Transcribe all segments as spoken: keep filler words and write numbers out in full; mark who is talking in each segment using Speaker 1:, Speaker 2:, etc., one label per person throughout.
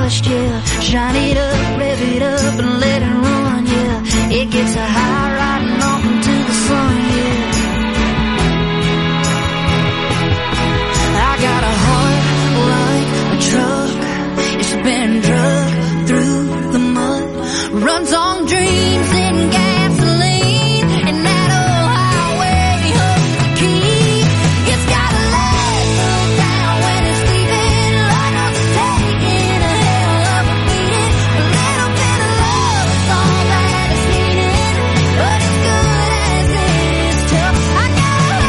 Speaker 1: dust, yeah. Shine it up, rev it up, and let it run, yeah. It gets a high riding off into the sun, yeah. I got a heart like a truck. It's been drugged through the mud. Runs on dreams and gasoline, and that old highway holds the key. It's got a leg slow down when it's leaving, like it's taking a hell of a beating. A little bit of love is all that it's needed, but it's good as it is tough. I got a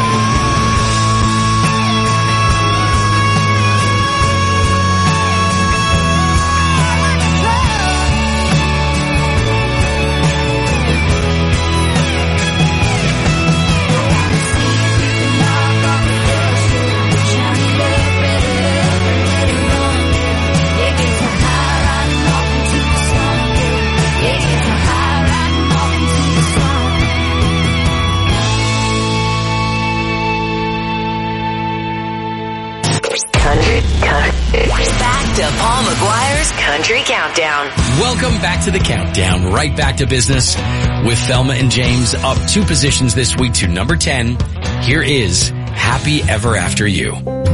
Speaker 2: Back to Paul McGuire's Country Countdown.
Speaker 3: Welcome back to the Countdown. Right back to business with Thelma and James, up two positions this week to number ten. Here is Happy Ever After You.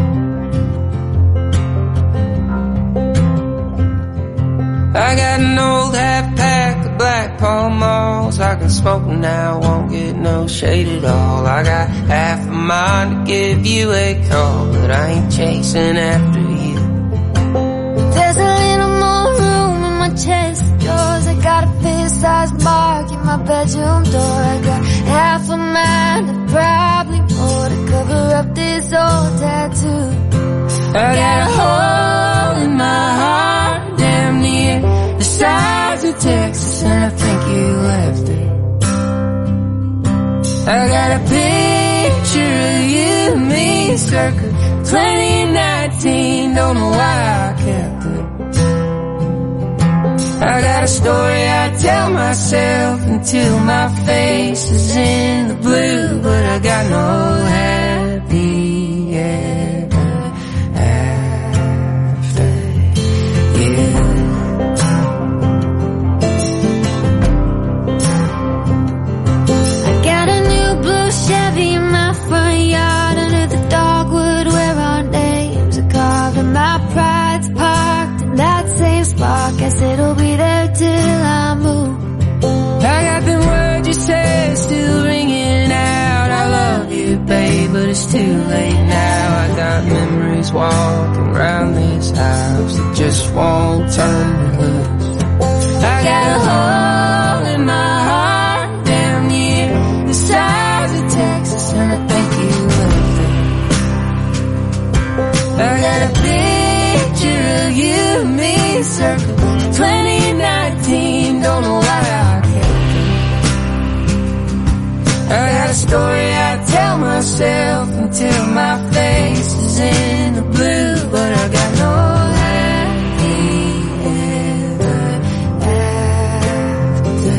Speaker 4: I got an old half pack of Black Pall Malls. I can smoke them now, won't get no shade at all. I got half a mind to give you a call, but I ain't chasing after you.
Speaker 1: There's a little more room in my chest of drawers. I got a fist-sized mark in my bedroom door. I got half a mind and probably more to cover up this old tattoo.
Speaker 4: I got a hole in my heart, damn near the size of Texas, and I think you left it. I got a picture of you and me circa twenty nineteen, don't know why I kept it. I got a story I tell myself until my face is in the blue, but I got no happy ever after you.
Speaker 1: I got a new blue Chevy in my front yard, under the dogwood where our names are carved, and my pride's parked in that same spot. Guess it'll be there till I move.
Speaker 4: I got them words you say still ringing out. I love you, babe, but it's too late now. I got memories walking around this house that just won't turn loose. I got a hole in my heart, damn near the size of Texas, and I think you left it. I got a picture of you and me circa twenty nineteen, don't know why I kept it. I got a story I tell myself until my face is in the blue, but I got no happy ever after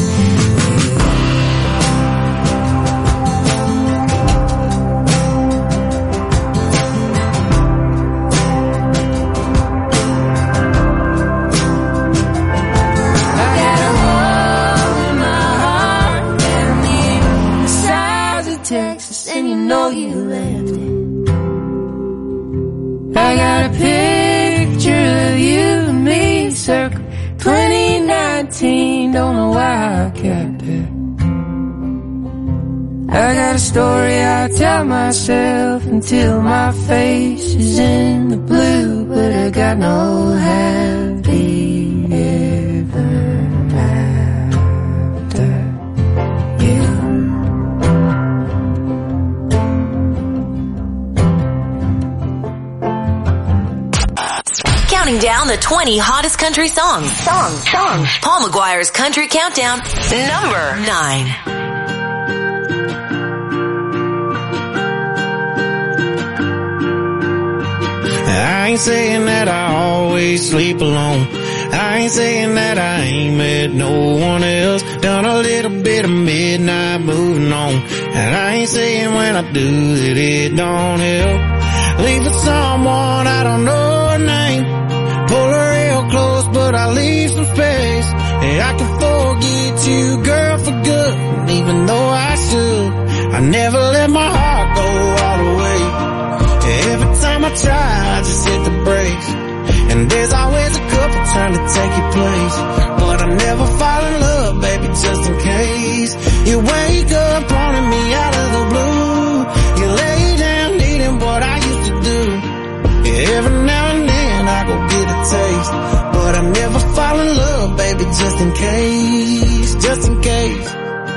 Speaker 4: Texas, and you know you left it. I got a picture of you and me circa twenty nineteen, don't know why I kept it. I got a story I tell myself until my face is in the blue, but I got no happy ever after you.
Speaker 2: Counting down the twenty hottest country songs. Songs, songs. Paul McGuire's Country Countdown, number nine.
Speaker 5: I ain't saying that I always sleep alone. I ain't saying that I ain't met no one else. Done a little bit of midnight moving on. And I ain't saying when I do that it don't help. Leaving someone I don't know her name. Pull her real close but I leave some space. And I can forget you, girl, for good. And even though I should, I never let my heart go all the way. Every time I try, I just hit the brakes. And there's always a couple trying to take your place. But I never fall in love, baby, just in case. You wake up wanting me out of the blue. You lay down needing what I used to do. Yeah, every now and then I go get a taste. But I never fall in love, baby, just in case. Just in case.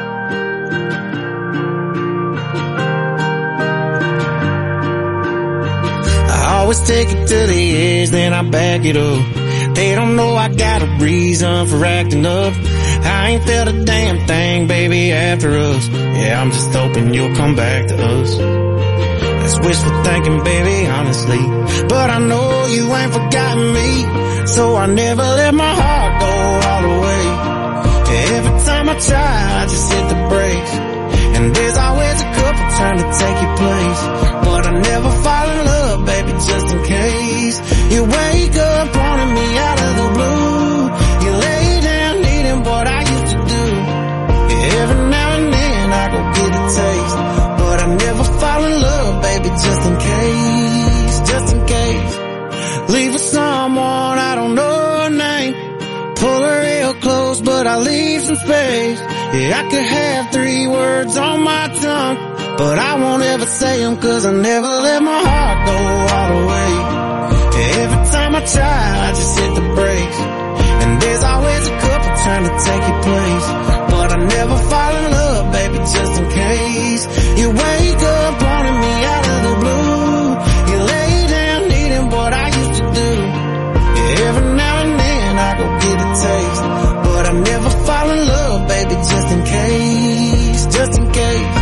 Speaker 5: Always take it to the edge, then I back it up. They don't know I got a reason for acting up. I ain't felt a damn thing, baby, after us. Yeah, I'm just hoping you'll come back to us. That's wishful thinking, baby, honestly. But I know you ain't forgotten me, so I never let my heart go all the way. Every time I try, I just hit the brakes. And there's always a couple trying to take your place. But I never fall in love, baby, just in case. You wake up wanting me out of the blue. You lay down needing what I used to do. Yeah, every now and then I go get a taste. But I never fall in love, baby, just in case. Just in case. Leave with someone, I don't know her name. Pull her real close, but I leave some space. Yeah, I could have three words on my tongue, but I won't ever say them, cause I never let my heart go all the way. Yeah, every time I try, I just hit the brakes. And there's always a couple trying to take your place. But I never fall in love, baby, just in case. You wake up wanting me out of the blue. You lay down needing what I used to do. Yeah, every now and then I go get a taste. But I never fall in love, baby, just in case. Just in case.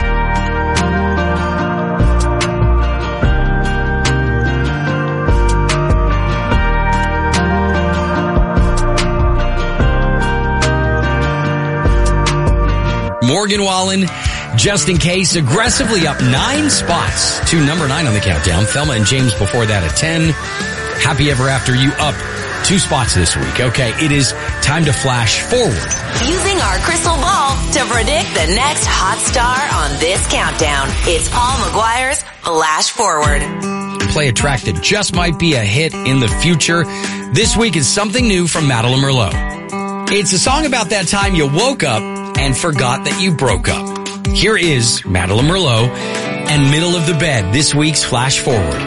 Speaker 3: Morgan Wallen, just in case, aggressively up nine spots to number nine on the countdown. Thelma and James before that at ten. Happy Ever After You up two spots this week. Okay, it is time to flash forward.
Speaker 2: Using our crystal ball to predict the next hot star on this countdown. It's Paul McGuire's Flash Forward.
Speaker 3: Play a track that just might be a hit in the future. This week is something new from Madeline Merlot. It's a song about that time you woke up and forgot that you broke up. Here is Madeline Merlot and Middle of the Bed, this week's Flash Forward.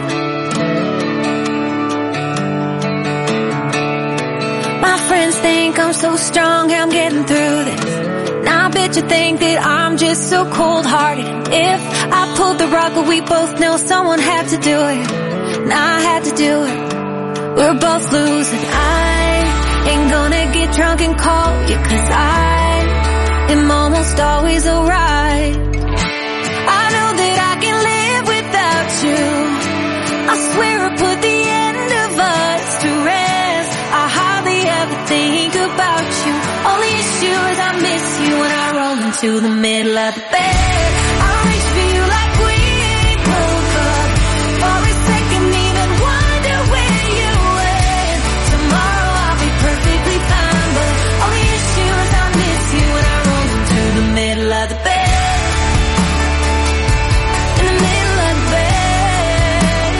Speaker 1: My friends think I'm so strong, I'm getting through this. Now I bet you think that I'm just so cold-hearted. If I pulled the rug, but we both know someone had to do it. Now I had to do it. We're both losing. I ain't gonna get drunk and call you, cause I am almost always alright. I know that I can live without you. I swear I put the end of us to rest. I hardly ever think about you. Only issue is I miss you when I roll into the middle of the bed. I reach for you like we ain't broke up. For a second even wonder where you went. Tomorrow I'll be perfectly fine, but only issue is I miss you when I roll into the middle of the bed. In the middle of the bed.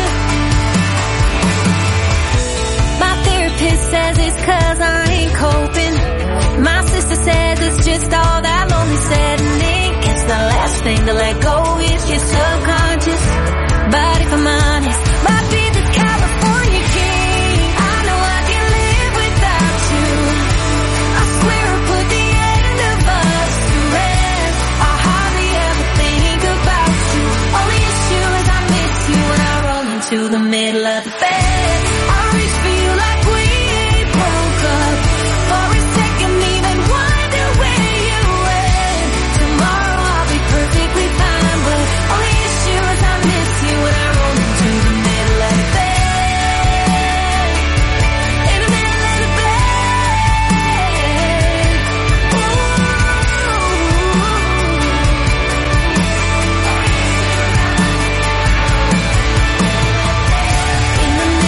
Speaker 1: My therapist says it's cause I ain't coping. My sister says it's just all that lonely setting. It's the last thing to let go is your subconscious. But if I'm honest, might be the California king. I know I can live without you. I swear I put the end of us to rest. I hardly ever think about you. Only issue is I miss you when I roll into the middle of the bed. I reach for you like we ain't broke up. For a second even wonder where you went. Tomorrow I'll be perfectly fine, but only issue is I miss you when I roll into the middle of the bed. In the middle of the bed. Ooh. In the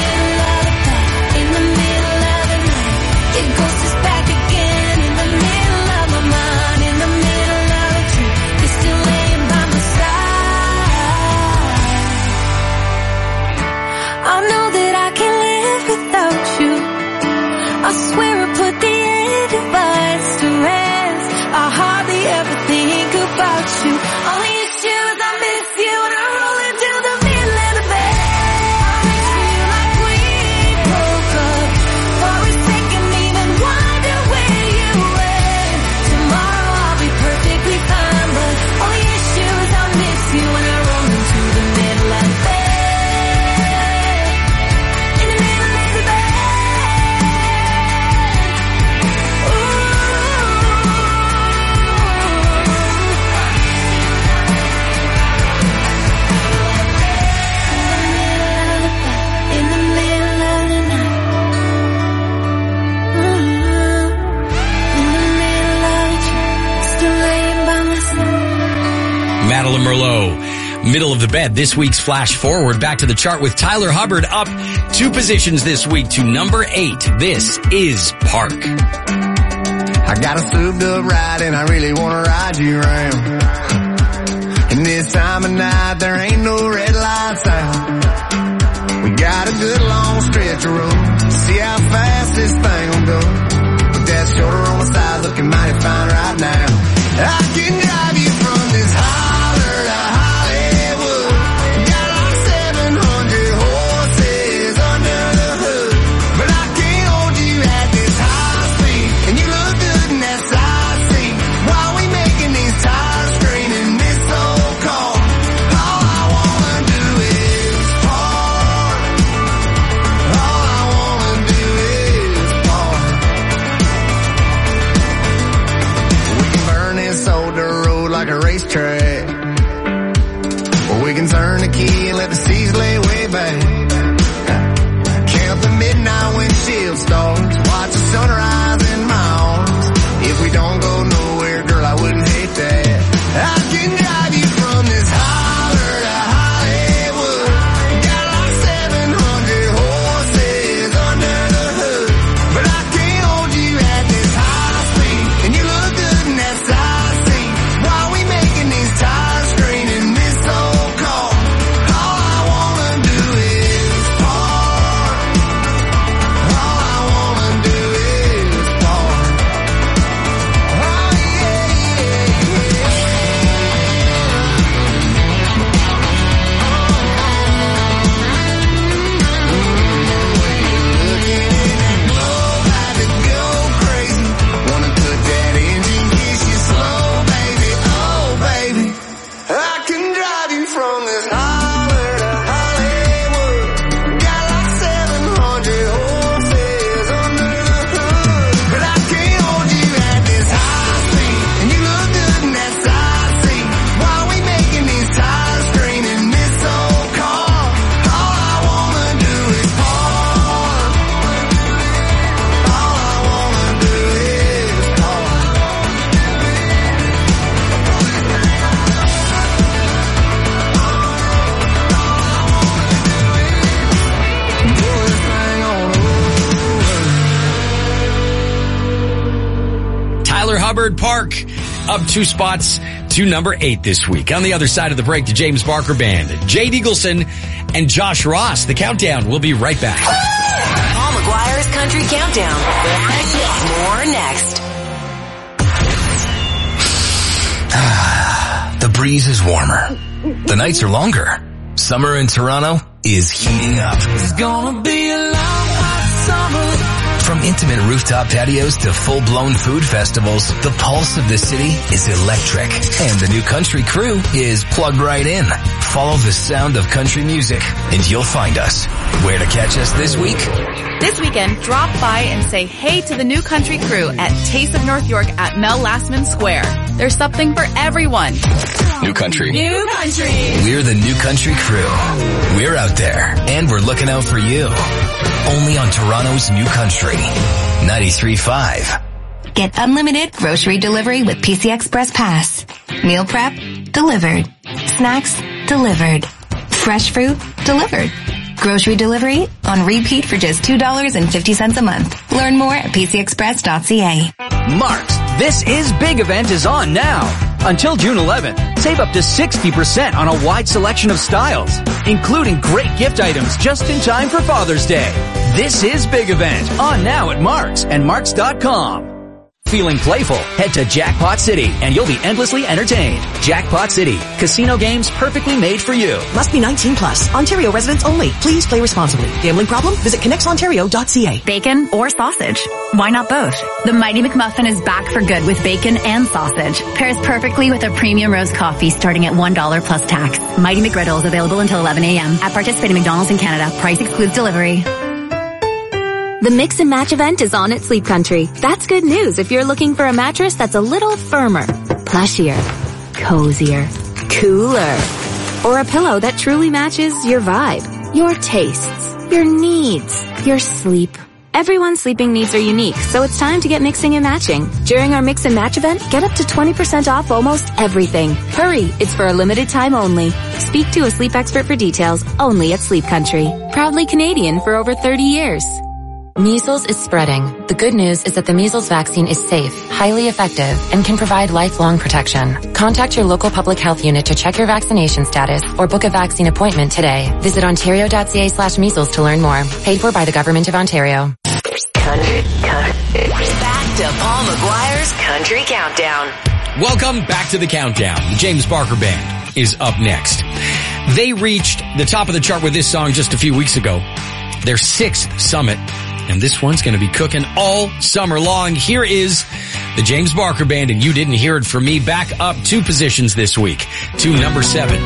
Speaker 3: middle of the bed. This week's Flash Forward back to the chart with Tyler Hubbard up two positions this week to number eight. This is Park.
Speaker 6: I got a souped up ride and I really want to ride you around. And this time of night there ain't no red lights out. We got a good long stretch of road. See how fast this thing will go. With that shoulder on my side looking mighty fine right now. I can drive you from this holler to Hollywood. Got like seven hundred horses under the hood. But I can't hold you at this high speed. And you look good in that side seat. While we making these tires scream in this old car. All I wanna do is park. All I wanna do is park. We can burn this old dirt road like a racetrack. Or we can turn the key and let the seas lay way back. Count the midnight windshield stars. Watch the sunrise in my arms. If we don't go nowhere, girl, I wouldn't hate that. I can drive you from this holler to Hollywood. Got like seven hundred horses under the hood. But I can't hold you at this high speed. And you look good in that side seat. While we making these tires scream in this old car. All I wanna do is park. All I wanna do is park. Oh yeah, yeah, yeah. Wanna put that engine, kiss you slow, baby. Oh, baby. I can drive you from this holler to Hollywood. Got like seven hundred horses under the hood. But I can't hold you at this high speed. And you look good in that side seat. While we making these tires scream in this old car. All I wanna do is park. All I wanna do is park. Pull this thing on over.
Speaker 3: Tyler Hubbard, Park, up two spots to number eight this week. On the other side of the break, the James Barker Band, Jade Eagleson and Josh Ross. The countdown. We'll be right back.
Speaker 2: Paul McGuire's Country Countdown. More next.
Speaker 7: The breeze is warmer. The nights are longer. Summer in Toronto is heating up.
Speaker 4: It's gonna be a long hot summer.
Speaker 7: From intimate rooftop patios to full-blown food festivals, the pulse of the city is electric. And the New Country Crew is plugged right in. Follow the sound of country music and you'll find us. Where to catch us this week?
Speaker 8: This weekend, drop by and say hey to the New Country Crew at Taste of North York at Mel Lastman Square. There's something for everyone.
Speaker 7: New Country.
Speaker 8: New Country.
Speaker 7: We're the New Country Crew. We're out there and we're looking out for you. Only on Toronto's New Country. ninety-three point five.
Speaker 9: Get unlimited grocery delivery with P C Express Pass. Meal prep, delivered. Snacks, delivered. Fresh fruit, delivered. Grocery delivery on repeat for just two dollars and fifty cents a month. Learn more at p c express dot c a.
Speaker 10: Mark's This Is Big event is on now. Until June eleventh, save up to sixty percent on a wide selection of styles, including great gift items just in time for Father's Day. This Is Big event on now at Mark's and marks dot com. Feeling playful? Head to Jackpot City and you'll be endlessly entertained. Jackpot City. Casino games perfectly made for you.
Speaker 11: Must be nineteen plus. Ontario residents only. Please play responsibly. Gambling problem? Visit connects ontario dot c a.
Speaker 12: Bacon or sausage? Why not both? The Mighty McMuffin is back for good with bacon and sausage. Pairs perfectly with a premium roast coffee starting at one dollar plus tax. Mighty McGriddle is available until eleven a.m. at participating McDonald's in Canada. Price excludes delivery.
Speaker 13: The Mix and Match event is on at Sleep Country. That's good news if you're looking for a mattress that's a little firmer, plushier, cozier, cooler, or a pillow that truly matches your vibe, your tastes, your needs, your sleep, Everyone's sleeping needs are unique, so it's time to get mixing and matching. During our Mix and Match event, get up to twenty percent off almost everything. Hurry, it's for a limited time only. Speak to a sleep expert for details, only at Sleep Country. Proudly Canadian for over thirty years.
Speaker 14: Measles is spreading. The good news is that the measles vaccine is safe, highly effective, and can provide lifelong protection. Contact your local public health unit to check your vaccination status or book a vaccine appointment today. Visit ontario.ca slash measles to learn more. Paid for by the Government of Ontario.
Speaker 2: Country, country. Back to Paul McGuire's Country Countdown.
Speaker 3: Welcome back to the countdown. The James Barker Band is up next. They reached the top of the chart with this song just a few weeks ago. Their sixth summit. And this one's going to be cooking all summer long. Here is the James Barker Band, and You Didn't Hear It From Me, back up two positions this week to number seven.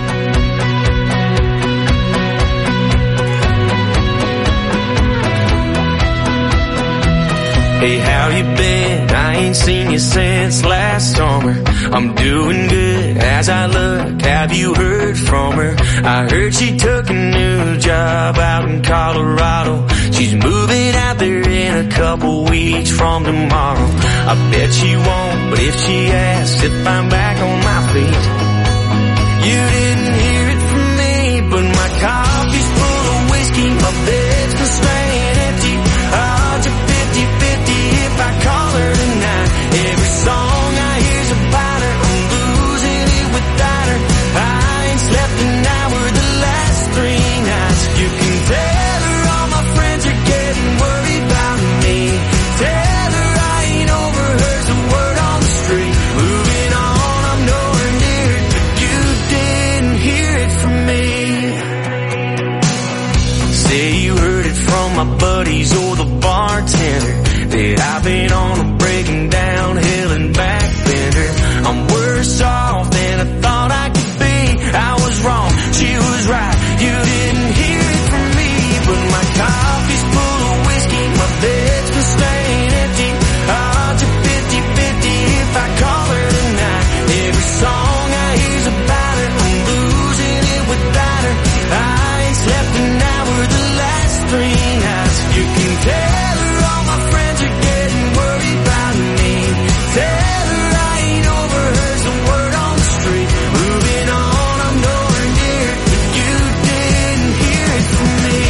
Speaker 15: Hey, how you been? I ain't seen you since last summer. I'm doing good as I look. Have you heard from her? I heard she took a new job out in Colorado. She's moving out there in a couple weeks from tomorrow. I bet she won't, but if she asks if I'm back on my feet, you didn't hear it from me, but my coffee's full of whiskey, my bed's been staying empty. Odds are fifty-fifty if I call her tonight. Every song I hear's about her, I'm losing it without her. I ain't slept an hour the last three nights. You can tell her all my friends are getting worried about me. Tell her I ain't overheard the word on the street. Moving on, I'm nowhere near it, but you didn't hear it from me. Say you heard it from my buddies or the bartender that I've been on a breaking down hill and back bender. I'm worse off than I thought I could be. I was wrong, she was right. You didn't hear it from me, but my coffee's full of whiskey, my bed's been staying empty. Odds are fifty-fifty if I call her tonight. Every song I hear's about her, I'm losing it without her. I ain't slept an hour the last three nights. You can tell her all my friends are getting worried about me. Tell her I ain't overheard the word on the street. Moving on, I'm nowhere near it, but you didn't hear it from me.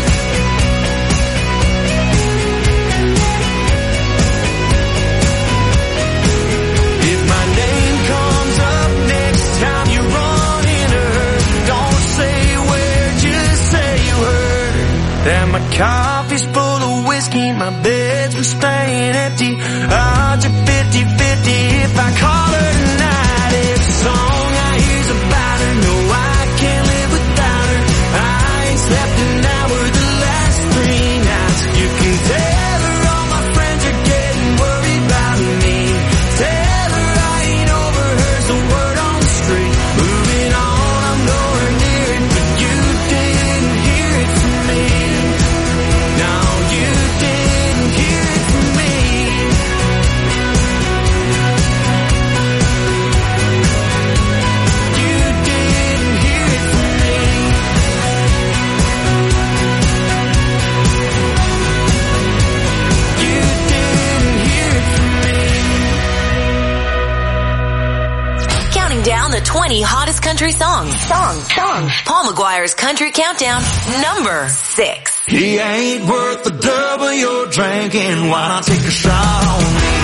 Speaker 15: If my name comes up next time you run into her, don't say where, just say you heard her. That my coffee's full of whiskey, my bed's been staying empty. Odds are fifty-fifty if I call her tonight. Every song I hear's about her, no, I can't live without her. I ain't slept an hour the last three nights. You can tell her all my friends are getting worried about me. Tell her I ain't overheard the word on the street. Moving on, I'm nowhere near it, but you didn't hear it from me. No, you didn't hear it from me. You didn't hear it from me. You didn't hear it from me.
Speaker 2: Counting down the twenty hottest country songs. Songs, songs. Paul McGuire's Country Countdown, number six.
Speaker 15: He ain't worth the double you're drinking. Why not take a shot on me?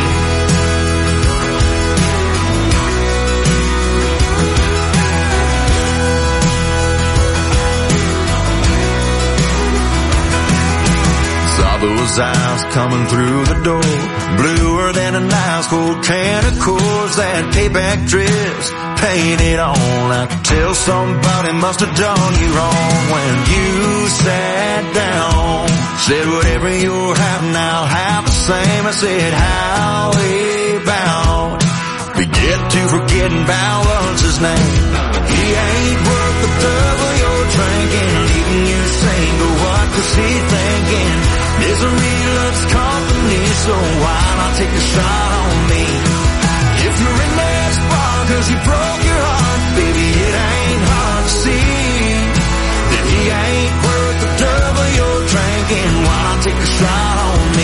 Speaker 15: Saw those eyes coming through the door, bluer than an ice cold can of Coors. That payback dress painted on. I could tell somebody must have done you wrong when you sat down. Said whatever you're having, I'll have the same. I said how about forget to forgetting about what's his name. He ain't worth the double you're drinking, leaving you single. What was he thinking? Misery loves company, so why not take a shot on me? If you're in that spot cause you broke your heart, baby, it ain't hard to see that he ain't worth the double you're drinking. Why not take a shot on me?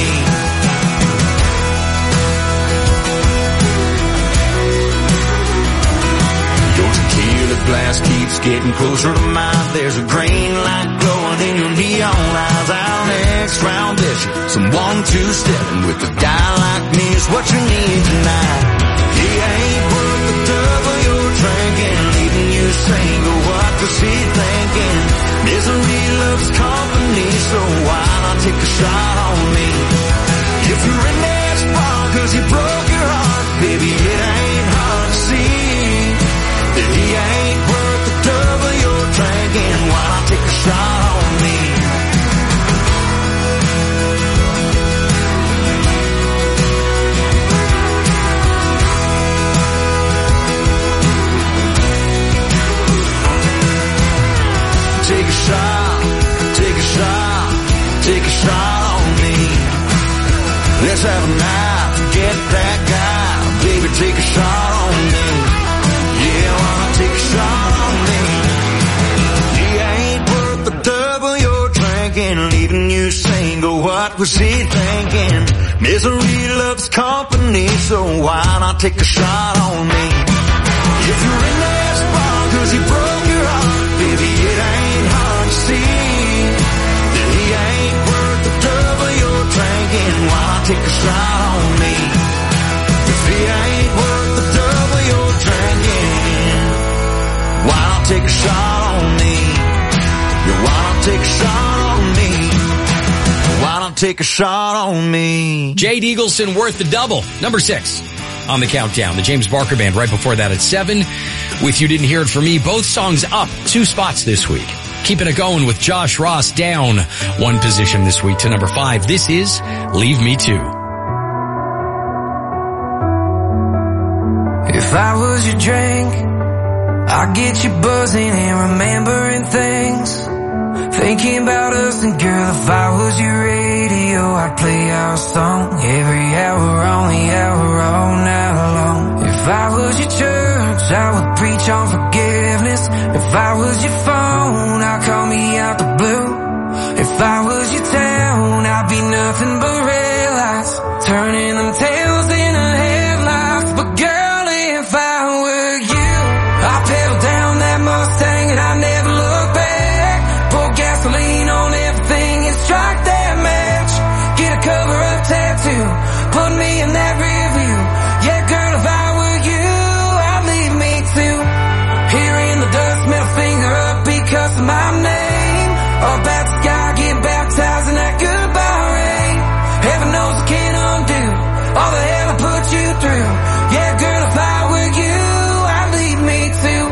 Speaker 15: getting closer to mine. There's a green light glowing in your neon eyes. Our next round is someone two-stepping with a guy like me is what you need tonight. He ain't worth the double you're drinking, leaving you single. What was he thinking? Misery loves company, so why not take a shot on me? If you're in that spot cause he broke your heart, baby, it ain't hard to see that he ain't worth the double you're drinking. Why not take a shot on me? Take a shot, take a shot, take a shot on me. Let's have a night, forget that guy. Baby, take a shot on me. Yeah, wanna take a shot on me. He ain't worth the double you're drinking, leaving you single. What was he thinking? Misery loves company, so why not take a shot on me? If you're in that spot cause he broke your heart, baby, it ain't hard to see that he ain't worth the double you're drinking. Why not take a shot on me? If he ain't worth the double you're drinking, why not take a shot on me? Yeah, why not take a shot on me? Why not take a shot on me?
Speaker 3: Jade Eagleson, Worth the Double, number six on the countdown. The James Barker Band right before that at seven. With You Didn't Hear It From Me, both songs up two spots this week. Keeping it going with Josh Ross down one position this week to number five. This is Leave Me To.
Speaker 4: If I was your drink, I'd get you buzzing and remembering things. Thinking about us, and girl, if I was your radio, I'd play our song every hour on the hour all night long. If I was your church, I would preach on forgiveness. If I was your phone, I'd call me out the blue. If I was your town, I'd be nothing but red lights, turning them tails into headlights. But girl, if I were you, I'd pedal down that Mustang and I'd never look back. Pour gasoline on everything and strike that match. Get a cover-up tattoo, put me in that rear view. Yeah, girl, if I were you, I'd leave me too. Here in the dust, middle finger up because of my name. Up at the sky, get baptized in that goodbye rain. Heaven knows I can't undo all the hell I put you through. Yeah, girl, if I were you, I'd leave me too.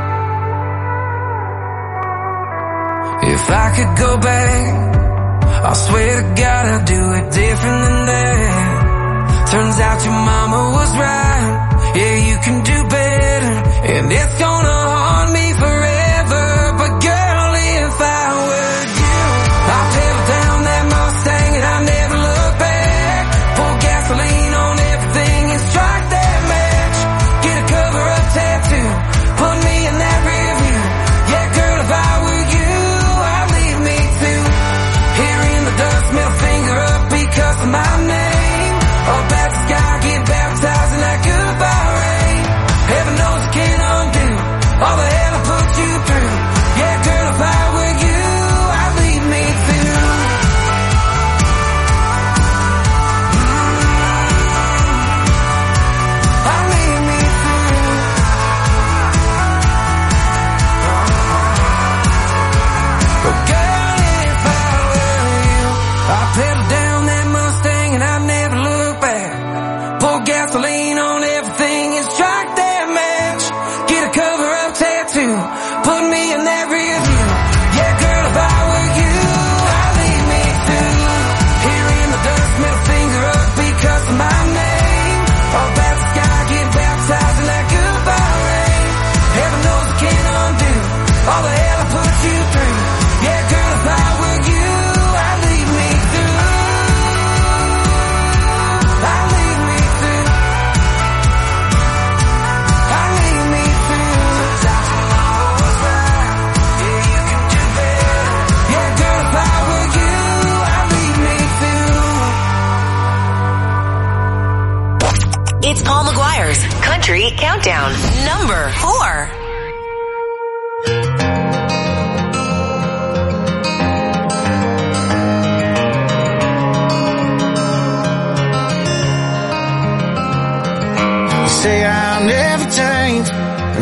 Speaker 4: If I could go back, I swear to God I'd do it different than that. Turns out your mama was right. Yeah, you can do better, and it's gonna haunt me forever. But girl, if I were you, I'd pedal down that Mustang and I'd never look back. Pour gasoline on everything and strike that match. Get a cover-up tattoo, put me in that rear view. Yeah, girl, if I were you, I'd leave me too. Here in the dust, middle finger up because of my name. Up at the sky, get baptized in that goodbye rain. Heaven knows I can't undo all the hell I put you through. Yeah, girl, if I were you, I'd leave me too. I'd leave me through. But girl, if I were you, I'd pedal down that Mustang and I'd never look back. Pour gasoline on everything and strike that match. Get a cover-up tattoo, put me in that rear view. Yeah, girl, if I were you, I'd leave me too. Here in the dust, middle finger up because of my name. Up at the sky, get baptized in that goodbye rain. Heaven knows I can't undo all the hell I put you through. Yeah, girl, if I were you, I'd leave me too. I'd leave me too. I'd leave me too. Sometimes your mama was right. Yeah, you can do better. Yeah, girl, if I were you, I'd leave me too.
Speaker 2: It's Paul McGuire's Country Countdown, number four.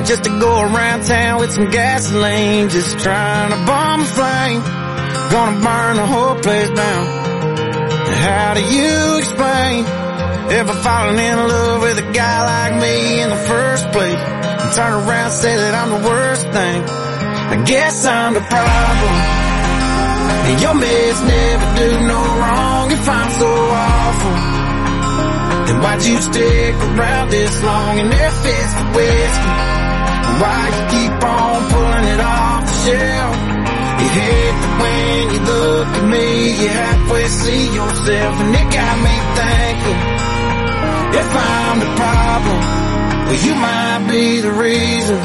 Speaker 5: just to go around town with some gasoline, just trying to bomb a flame. Gonna burn the whole place down. How do you explain ever falling in love with a guy like me in the first place, and turn around and say that I'm the worst thing? I guess I'm the problem, and your mess never do no wrong. If I'm so awful, then why'd you stick around this long? And if it's the whiskey, why you keep on pulling it off the shelf? You hate that when you look at me, you halfway see yourself, and it got me thinking, if I'm the problem, well, you might be the reason.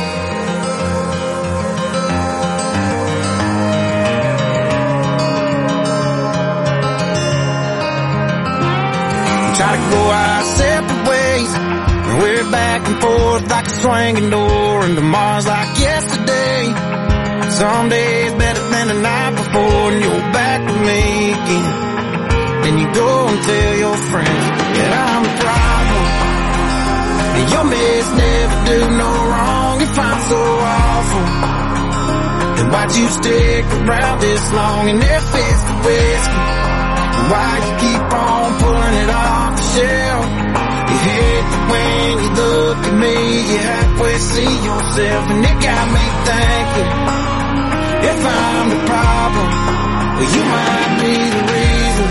Speaker 5: Try to go our separate ways, and we're back and forth like a swinging door, and tomorrow's like yesterday. Some days better than the night before, and you're back with me again. Then you go and tell your friends that I'm the problem, and your mess never do no wrong. If I'm so awful, then why'd you stick around this long? And if it's the whiskey, why you keep on pulling it off the shelf? You hate that when you look at me, you halfway see yourself, and it got me thinking, if I'm the problem, well, you might be the reason.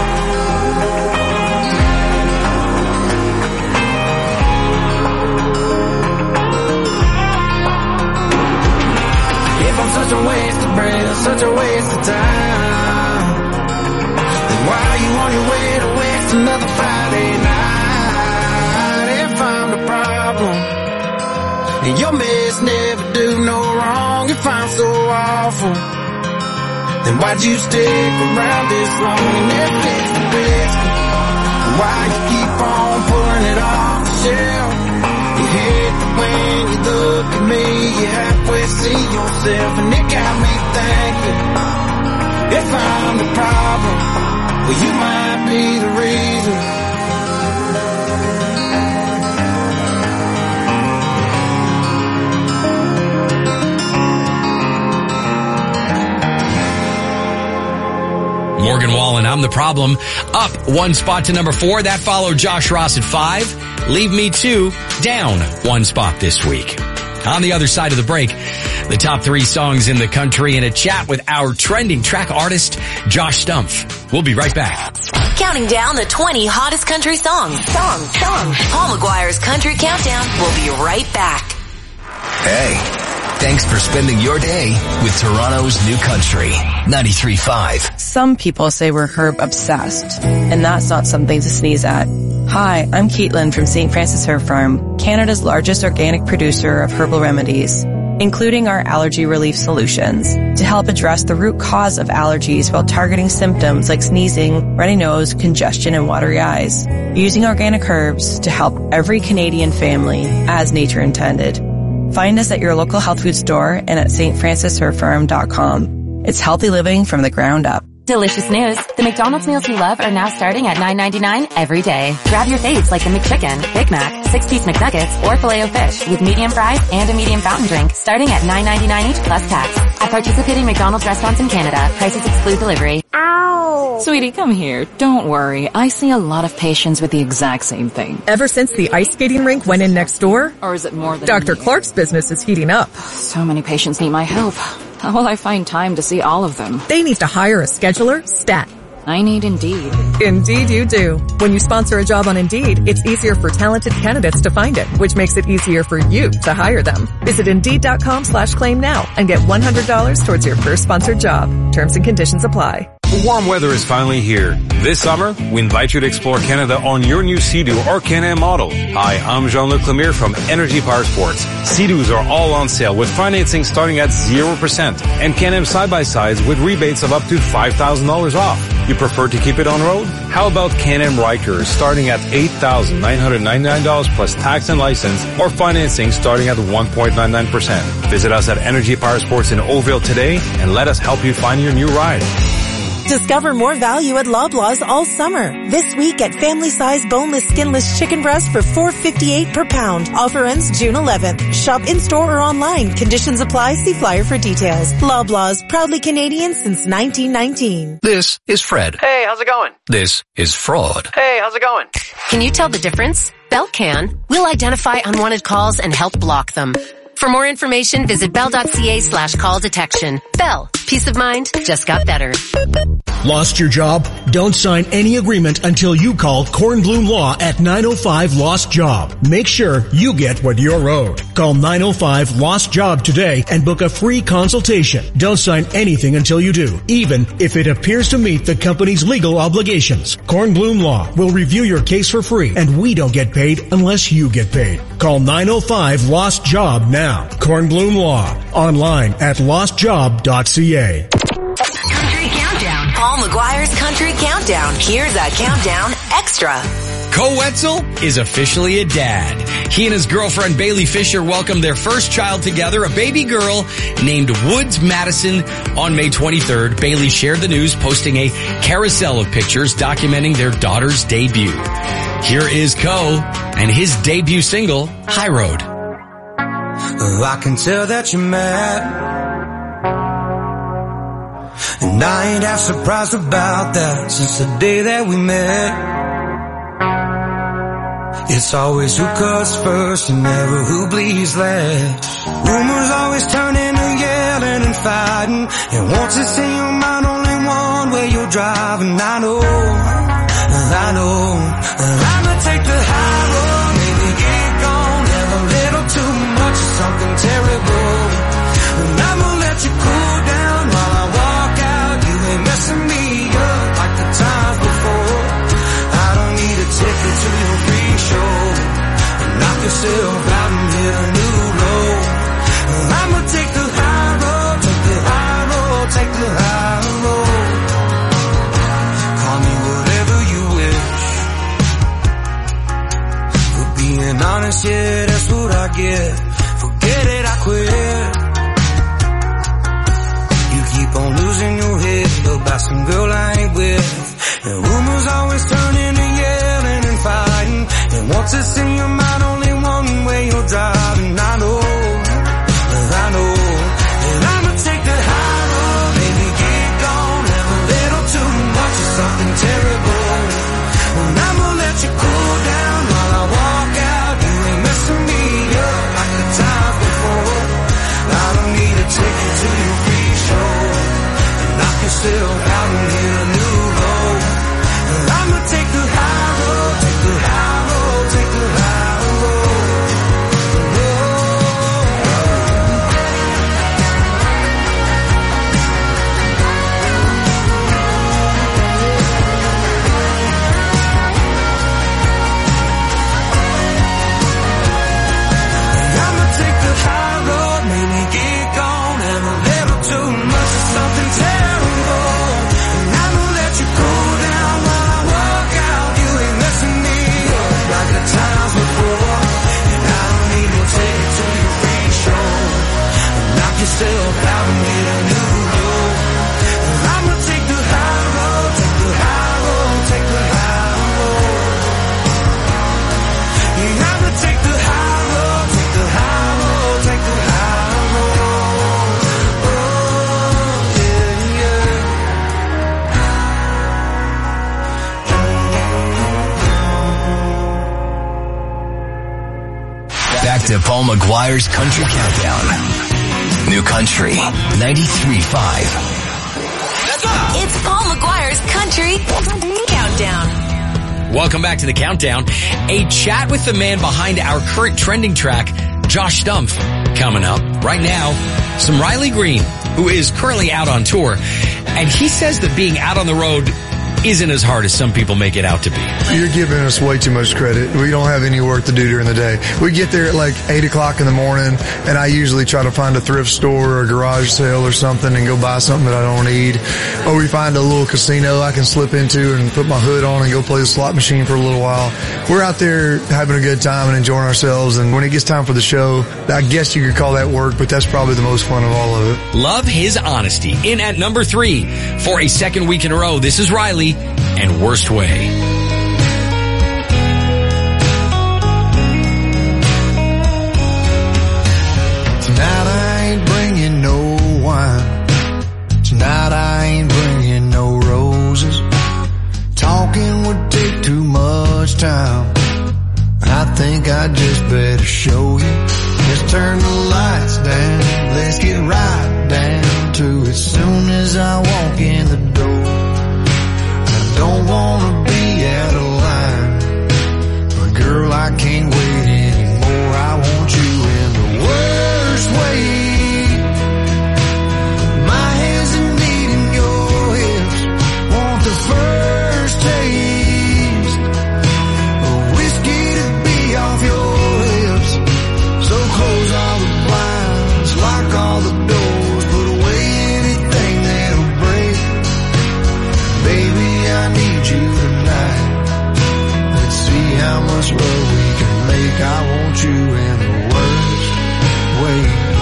Speaker 5: If I'm such a waste of breath, such a waste of time, then why are you on your way to waste another Friday night? If I'm the problem, and your mess never do no wrong. If I'm so awful, then why'd you stick around this long? And if it's the whiskey, why you keep on pulling it off the shelf? You hate that when you look at me, you halfway see yourself, and it got me thinking, if I'm the problem, well, you might be the reason.
Speaker 3: Morgan Wallen, I'm the Problem, up one spot to number four. That followed Josh Ross at five. Leave Me Too, down one spot this week. On the other side of the break, the top three songs in the country and a chat with our trending track artist, Josh Stumpf. We'll be right back.
Speaker 2: Counting down the twenty hottest country songs. Song, song. Paul McGuire's Country Countdown. We'll be right back.
Speaker 7: Hey. Thanks for spending your day with Toronto's New Country, ninety-three point five.
Speaker 16: Some people say we're herb obsessed, and that's not something to sneeze at. Hi, I'm Caitlin from Saint Francis Herb Farm, Canada's largest organic producer of herbal remedies, including our allergy relief solutions, to help address the root cause of allergies while targeting symptoms like sneezing, runny nose, congestion, and watery eyes, using organic herbs to help every Canadian family as nature intended. Find us at your local health food store and at s t francis herb farm dot com. It's healthy living from the ground up.
Speaker 14: Delicious news. The McDonald's meals you love are now starting at nine ninety-nine every day. Grab your faves like the McChicken, Big Mac, six-piece McNuggets, or Filet-O-Fish with medium fries and a medium fountain drink starting at nine ninety-nine each plus tax. At participating McDonald's restaurants in Canada, prices exclude delivery.
Speaker 17: Ow! Sweetie, come here. Don't worry. I see a lot of patients with the exact same thing.
Speaker 18: Ever since the ice skating rink went in next door?
Speaker 17: Or is it more than...
Speaker 18: Doctor Clark's business is heating up.
Speaker 17: So many patients need my help. How will I find time to see all of them?
Speaker 18: They need to hire a scheduler, stat.
Speaker 17: I need Indeed.
Speaker 18: Indeed you do. When you sponsor a job on Indeed, it's easier for talented candidates to find it, which makes it easier for you to hire them. Visit Indeed.com slash claim now and get one hundred dollars towards your first sponsored job. Terms and conditions apply.
Speaker 19: Warm weather is finally here. This summer, we invite you to explore Canada on your new Sea-Doo or Can-Am model. Hi, I'm Jean-Luc Lemire from Energy Power Sports. Sea-Doos are all on sale with financing starting at zero percent and Can-Am side-by-sides with rebates of up to five thousand dollars off. You prefer to keep it on road? How about Can-Am Rikers starting at eight thousand nine hundred ninety-nine dollars plus tax and license, or financing starting at one point nine nine percent. Visit us at Energy Power Sports in Oakville today and let us help you find your new ride.
Speaker 11: Discover more value at Loblaws all summer. This week at family-size boneless, skinless chicken breast for four dollars and fifty-eight cents per pound. Offer ends June eleventh. Shop in-store or online. Conditions apply. See flyer for details. Loblaws, proudly Canadian since nineteen nineteen.
Speaker 7: This is Fred.
Speaker 20: Hey, how's it going?
Speaker 7: This is Fraud.
Speaker 20: Hey, how's it going?
Speaker 21: Can you tell the difference? Bell can. We'll identify unwanted calls and help block them. For more information, visit bell.ca slash call detection. Bell. Peace of mind just got better.
Speaker 22: Lost your job? Don't sign any agreement until you call Kornblum Law at nine oh five Lost Job. Make sure you get what you're owed. Call nine oh five Lost Job today and book a free consultation. Don't sign anything until you do, even if it appears to meet the company's legal obligations. Kornblum Law will review your case for free, and we don't get paid unless you get paid. Call nine oh five Lost Job now. Kornblum Law. Online at lost job dot c a.
Speaker 2: Country Countdown. Paul McGuire's Country Countdown. Here's a countdown extra.
Speaker 3: Ko Wetzel is officially a dad. He and his girlfriend Bailey Fisher welcomed their first child together, a baby girl named Woods Madison, on May twenty-third. Bailey shared the news, posting a carousel of pictures documenting their daughter's debut. Here is Ko and his debut single, High Road.
Speaker 23: I can tell that you're mad, and I ain't half surprised about that since the day that we met. It's always who cuts first and never who bleeds last. Rumors always turn into yelling and fighting, and once it's in your mind only one way you're driving. I know, I know, I'ma take the high road, maybe get gone, have a little too much of something terrible, and I'ma let you cool down while I walk out. You ain't messing me up like the times before. I don't need a ticket to your free show. Knock yourself out and hit a new low. I'ma take the high road, take the high road, take the high road. Call me whatever you wish. For being honest, yeah, that's what I get. Forget it, I quit. You keep on losing your head about some girl I ain't with, and rumors always turn into yelling and fighting, and once it's in your mind only one way you're driving. I know, I know, and I'ma take the high road, baby, get gone, have a little too much of something terrible, and I'ma let you cool down while I walk out. You ain't messing me up like the times before. I don't need a ticket to your free show. Knock yourself out and hit a new low. I'ma take the high road, take the high road, take the high road. I'ma take the high road, maybe get gone, and a little too much of something terrible. And I'ma let you cool down while I walk out. You ain't messing me up like the times before. And I don't need no ticket to your free show. Knock yourself out and get a new low. I'ma take the high road, take the high road, take the high road. Yeah, I'ma take the high road, take the high road, take the high road. Oh, yeah, yeah.
Speaker 7: Back to Paul McGuire's Country Countdown. New Country ninety-three point five.
Speaker 2: It's Paul McGuire's Country Countdown.
Speaker 3: Welcome back to the Countdown. A chat with the man behind our current trending track, Josh Stumpf, coming up. Right now, some Riley Green, who is currently out on tour. And he says that being out on the road isn't as hard as some people make it out to be.
Speaker 1: You're giving us way too much credit. We don't have any work to do during the day. We get there at like eight o'clock in the morning, and I usually try to find a thrift store or a garage sale or something and go buy something that I don't need. Or we find a little casino I can slip into and put my hood on and go play the slot machine for a little while. We're out there having a good time and enjoying ourselves, and when it gets time for the show, I guess you could call that work, but that's probably the most fun of all of it.
Speaker 3: Love his honesty. In at number three for a second week in a row, this is Riley and Worst Way.
Speaker 23: Tonight I ain't bringing no wine. Tonight I ain't bringing no roses. Talking would take too much time. I think I just better show you. Let's turn the lights down. Let's get right down to it. Soon as I walk in the door, I don't wanna be out of line, but girl, I can't wait anymore. I want you in the worst way. My hands are needing your hips. Want the first taste of whiskey to be off your lips. So close all the blinds, lock all the doors, put away anything that'll break. Baby, I need you tonight. Let's see how much love we can make. I want you in the worst way.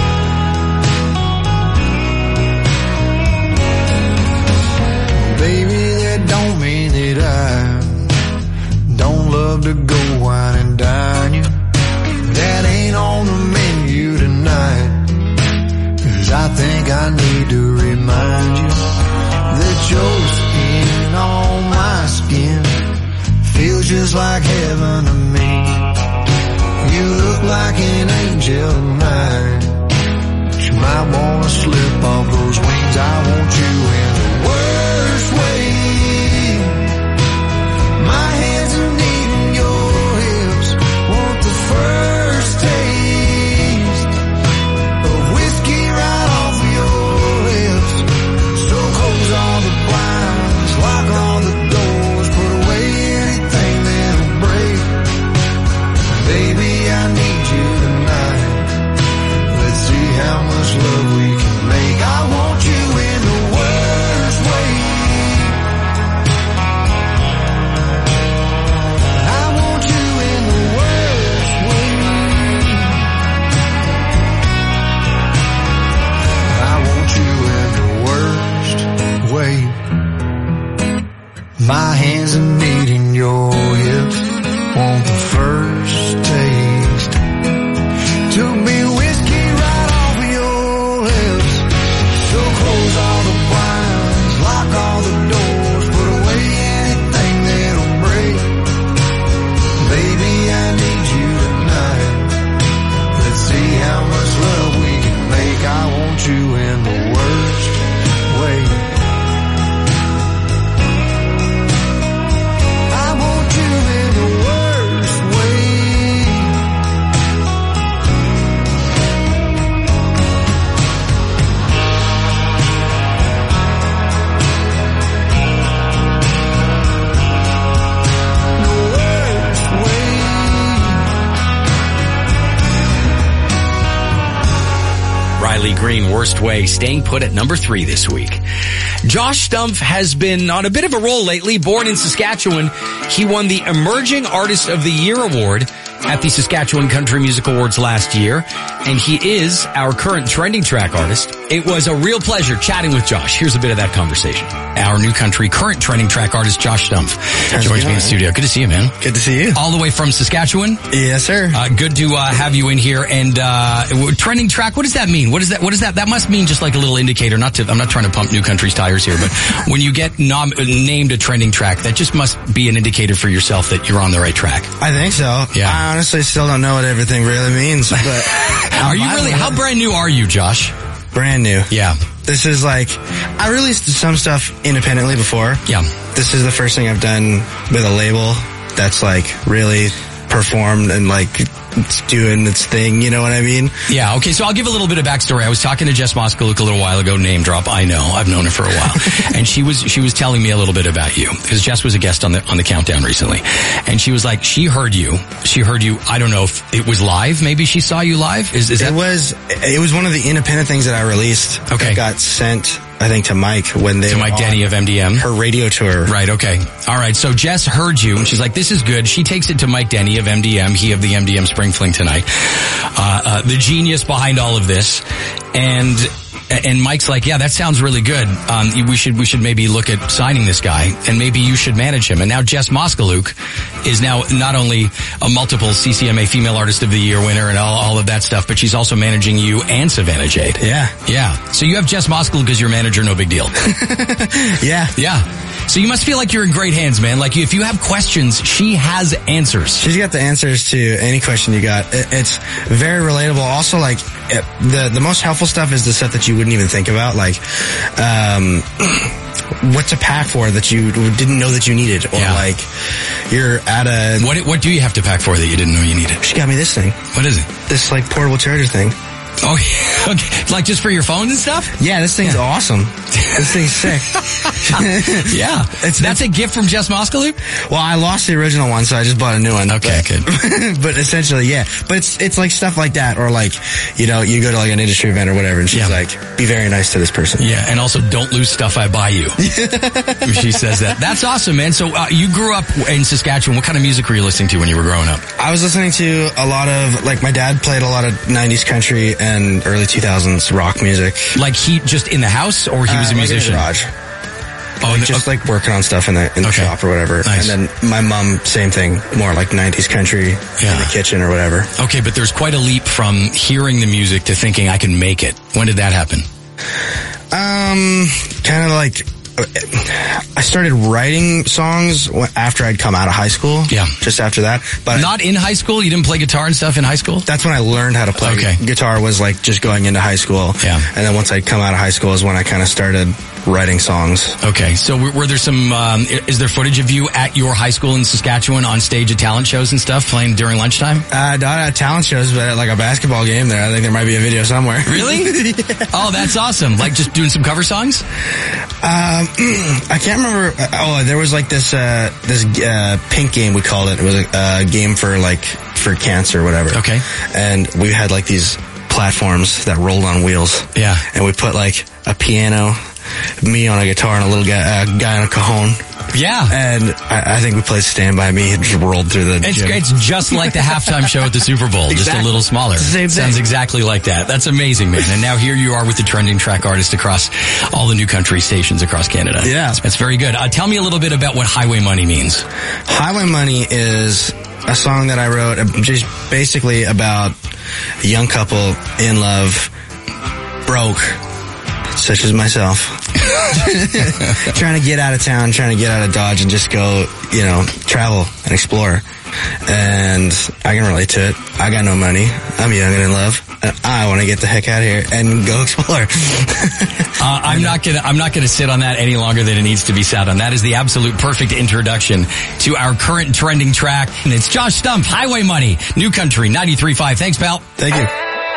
Speaker 23: Baby, that don't mean that I don't love to go wine and dine you. That ain't on the menu tonight. 'Cause I think I need to remind you that your skin on my skin feels just like heaven to me. You look like an angel tonight, but you might wanna slip off those wings. I want you in the worst way. My hands are needing your hips. Want the first taste of whiskey right off of your lips. So close all the blinds, lock all the doors, put away anything that'll break. Baby, I need you tonight. Let's see how much love we can make. I want you in the worst way. I want you in the worst way. I want you in the worst way. My hands are needing your hips. Want the first taste to be whiskey right off of your lips. So close all the blinds, lock all the doors, put away anything that'll break. Baby, I need you tonight. Let's see how much love we can make. I want you in the worst way. I want you in the worst way.
Speaker 3: Riley Green, Worst Way, staying put at number three this week. Josh Stumpf has been on a bit of a roll lately. Born in Saskatchewan, he won the Emerging Artist of the Year award at the Saskatchewan Country Music Awards last year, and he is our current trending track artist. It was a real pleasure chatting with Josh. Here's a bit of that conversation. Our new country current trending track artist, Josh Stumpf, joins me in the studio. Good to see you, man.
Speaker 6: Good to see you.
Speaker 3: All the way from Saskatchewan?
Speaker 6: Yes, sir.
Speaker 3: Uh, good to uh, have you in here. And uh trending track, what does that mean? What is that? What is that? That must mean just like a little indicator. Not to, I'm not trying to pump New Country's tires here, but when you get nom- named a trending track, that just must be an indicator for yourself that you're on the right track.
Speaker 6: I think so.
Speaker 3: Yeah.
Speaker 6: I honestly still don't know what everything really means, but
Speaker 3: are you really? How brand new are you, Josh?
Speaker 6: Brand new.
Speaker 3: Yeah.
Speaker 6: This is like, I released some stuff independently before.
Speaker 3: Yeah.
Speaker 6: This is the first thing I've done with a label that's like really performed and like doing its thing, you know what I mean?
Speaker 3: Yeah, okay, so I'll give a little bit of backstory. I was talking to Jess Moskaluk a little while ago, name drop, I know, I've known her for a while. And she was she was telling me a little bit about you, because Jess was a guest on the on the Countdown recently. And she was like, she heard you, she heard you, I don't know if it was live, maybe she saw you live? Is, is that?
Speaker 6: It was, it was one of the independent things that I released.
Speaker 3: Okay.
Speaker 6: That got sent, I think, to Mike when they
Speaker 3: to Mike Denny of M D M.
Speaker 6: Her radio tour.
Speaker 3: Right, okay. All right, so Jess heard you, and she's like, this is good. She takes it to Mike Denny of M D M, he of the M D M Spring Fling tonight. Uh, uh, the genius behind all of this. And... And Mike's like, yeah, that sounds really good. Um, we should, we should maybe look at signing this guy, and maybe you should manage him. And now Jess Moskaluk is now not only a multiple C C M A Female Artist of the Year winner and all, all of that stuff, but she's also managing you and Savannah Jade.
Speaker 6: Yeah.
Speaker 3: Yeah. So you have Jess Moskaluk as your manager, no big deal.
Speaker 6: Yeah.
Speaker 3: Yeah. So you must feel like you're in great hands, man. Like, if you have questions, she has answers.
Speaker 6: She's got the answers to any question you got. It's very relatable. Also, like, the the most helpful stuff is the stuff that you wouldn't even think about, like, um, what to pack for that you didn't know that you needed, or
Speaker 3: yeah.
Speaker 6: like, you're at a...
Speaker 3: What what do you have to pack for that you didn't know you needed?
Speaker 6: She got me this thing.
Speaker 3: What is it?
Speaker 6: This, like, portable charger thing.
Speaker 3: Oh, yeah. Okay. Like just for your phone and stuff?
Speaker 6: Yeah, this thing's yeah. awesome. This thing's sick.
Speaker 3: Yeah. It's, That's a gift from Jess Moskaluk?
Speaker 6: Well, I lost the original one, so I just bought a new one.
Speaker 3: Okay,
Speaker 6: but,
Speaker 3: good.
Speaker 6: But essentially, yeah. But it's it's like stuff like that, or like, you know, you go to like an industry event or whatever, and she's yeah. like, be very nice to this person.
Speaker 3: Yeah, and also don't lose stuff I buy you. She says that. That's awesome, man. So uh, you grew up in Saskatchewan. What kind of music were you listening to when you were growing up?
Speaker 6: I was listening to a lot of, like, my dad played a lot of nineties country and early two thousands rock music.
Speaker 3: Like he just in the house, or he was
Speaker 6: uh,
Speaker 3: a musician?
Speaker 6: Like in the garage. Oh, like just
Speaker 3: okay.
Speaker 6: like working on stuff in the in the okay. shop or whatever.
Speaker 3: Nice.
Speaker 6: And then my mom, same thing, more like nineties country yeah. in the kitchen or whatever.
Speaker 3: Okay, but there's quite a leap from hearing the music to thinking I can make it. When did that happen?
Speaker 6: Um, kind of like, I started writing songs after I'd come out of high school.
Speaker 3: Yeah.
Speaker 6: Just after that. But
Speaker 3: not in high school? You didn't play guitar and stuff in high school?
Speaker 6: That's when I learned how to play.
Speaker 3: Okay.
Speaker 6: Guitar was like just going into high school.
Speaker 3: Yeah.
Speaker 6: And then once I'd come out of high school is when I kind of started writing songs.
Speaker 3: Okay. So were, were there some, um, is there footage of you at your high school in Saskatchewan on stage at talent shows and stuff playing during lunchtime?
Speaker 6: Uh, not at talent shows, but at like a basketball game there. I think there might be a video somewhere.
Speaker 3: Really? Yeah. Oh, that's awesome. Like just doing some cover songs?
Speaker 6: Um, I can't remember. Oh, there was like this, uh, this, uh, pink game we called it. It was a uh, game for like, for cancer or whatever.
Speaker 3: Okay.
Speaker 6: And we had like these platforms that rolled on wheels.
Speaker 3: Yeah.
Speaker 6: And we put like a piano, me on a guitar, and a little guy, uh, guy on a cajon.
Speaker 3: Yeah.
Speaker 6: And I, I think we played Stand By Me. It just rolled through the
Speaker 3: it's,
Speaker 6: gym.
Speaker 3: It's just like the halftime show at the Super Bowl, exactly. Just a little smaller.
Speaker 6: Same thing.
Speaker 3: Sounds exactly like that. That's amazing, man. And now here you are with the trending track artist across all the new country stations across Canada.
Speaker 6: Yeah.
Speaker 3: That's very good. Uh, tell me a little bit about what Highway Money means.
Speaker 6: Highway Money is a song that I wrote just basically about a young couple in love, broke, such as myself, trying to get out of town, trying to get out of Dodge and just go, you know, travel and explore. And I can relate to it. I got no money. I'm young and in love, and I want to get the heck out of here and go explore.
Speaker 3: uh, I'm not gonna. I'm not gonna sit on that any longer than it needs to be sat on. That is the absolute perfect introduction to our current trending track, and it's Josh Stump, Highway Money, New Country ninety-three point five. Thanks, pal.
Speaker 6: Thank you.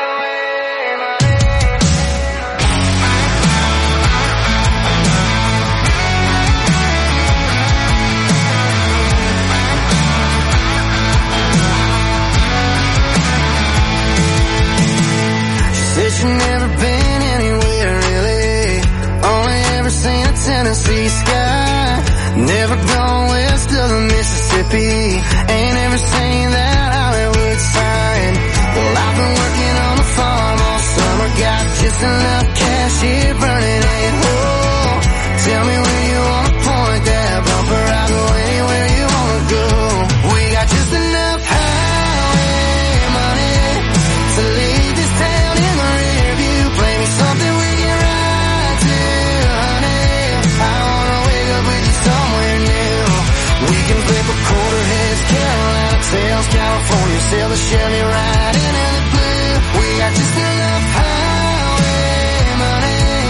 Speaker 23: You've never been anywhere really, only ever seen a Tennessee sky, never gone west of the Mississippi, ain't ever seen that Hollywood sign. Well, I've been working on the farm all summer, got just enough cash here burning a hole. Tell me where you wanna point that bumper, I'll go anywhere you wanna go. We got just enough highway money to leave this town in the rear view. Play me something we can ride to, honey. I wanna wake up with you somewhere new. We can flip a quarter heads, Carolina tails, California, sail the Chevy right into the blue. We got just enough highway money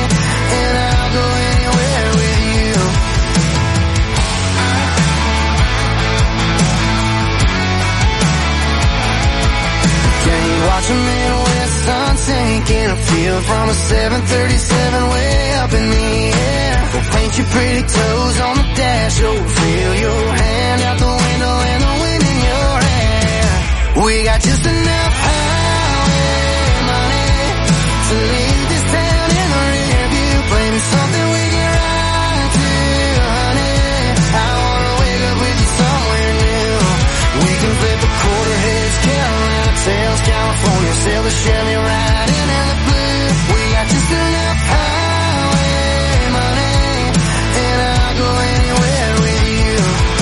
Speaker 23: feel from a seven thirty-seven way up in the air. Go paint your pretty toes on the dash. Oh, feel your hand out the window and the wind in your hair. We got just enough highway money to leave this town in the rear view. Play me something we can ride to, honey. I wanna wake up with you somewhere new. We can flip a quarter heads, Carolina tails, California, sail the Chevy right into the blue. We got just enough highway money, and I'll go anywhere with you.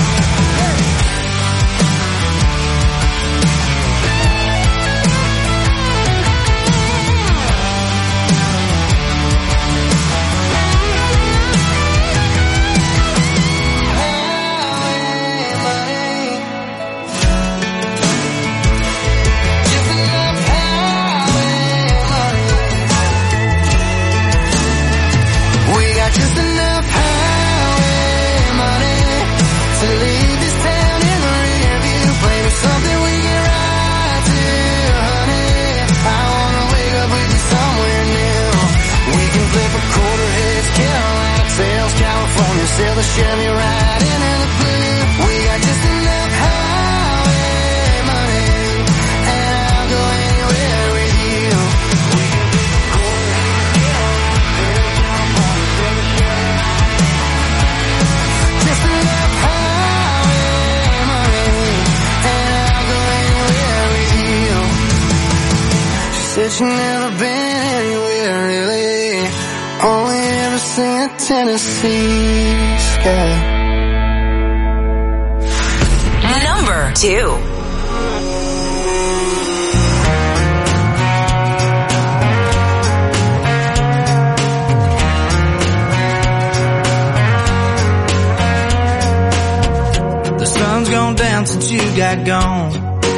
Speaker 23: Just enough highway money to leave this town in the rear view. Play me something we can ride to, honey. I wanna wake up with you somewhere new. We can flip a quarter heads, Carolina tails, California, sail the Chevy right into the blue. We got just enough highway money, and I'll go anywhere with you. We can flip a quarter heads, just enough highway money, and I'll go anywhere with you. She said she'd never been anywhere really, only ever seen a Tennessee sky.
Speaker 2: Number two.
Speaker 23: The sun's gone down since you got gone.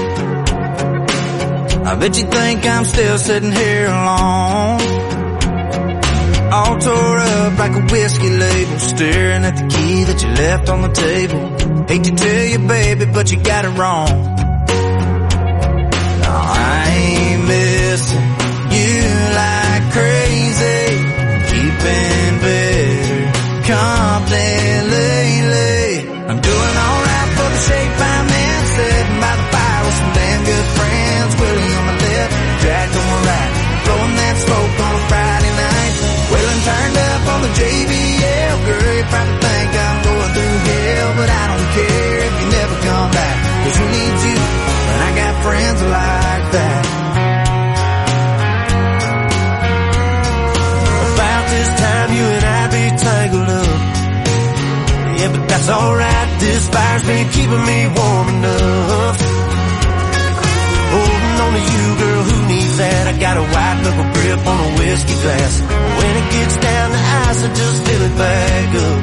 Speaker 23: I bet you think I'm still sitting here alone, all tore up like a whiskey label, staring at the key that you left on the table. Hate to tell you, baby, but you got it wrong. No, I ain't missing you like crazy, keeping better company lately. I'm doing alright for the shape I'm in, sitting by the fire with some damn good friends. Willie on my left, Jack on my right, blowing that smoke on a Friday night. Wheeling turned up on the J B L. Girl, you probably think I'm going through hell, but I don't care if you never come back, 'cause who needs you when I got friends like that? About this time you and I be tangled up, yeah, but that's alright. This fire's been keeping me warm enough. Holding on to you, girl, who needs that? I got a white knuckle grip on a whiskey glass. When it gets down to ice, I just fill it back up.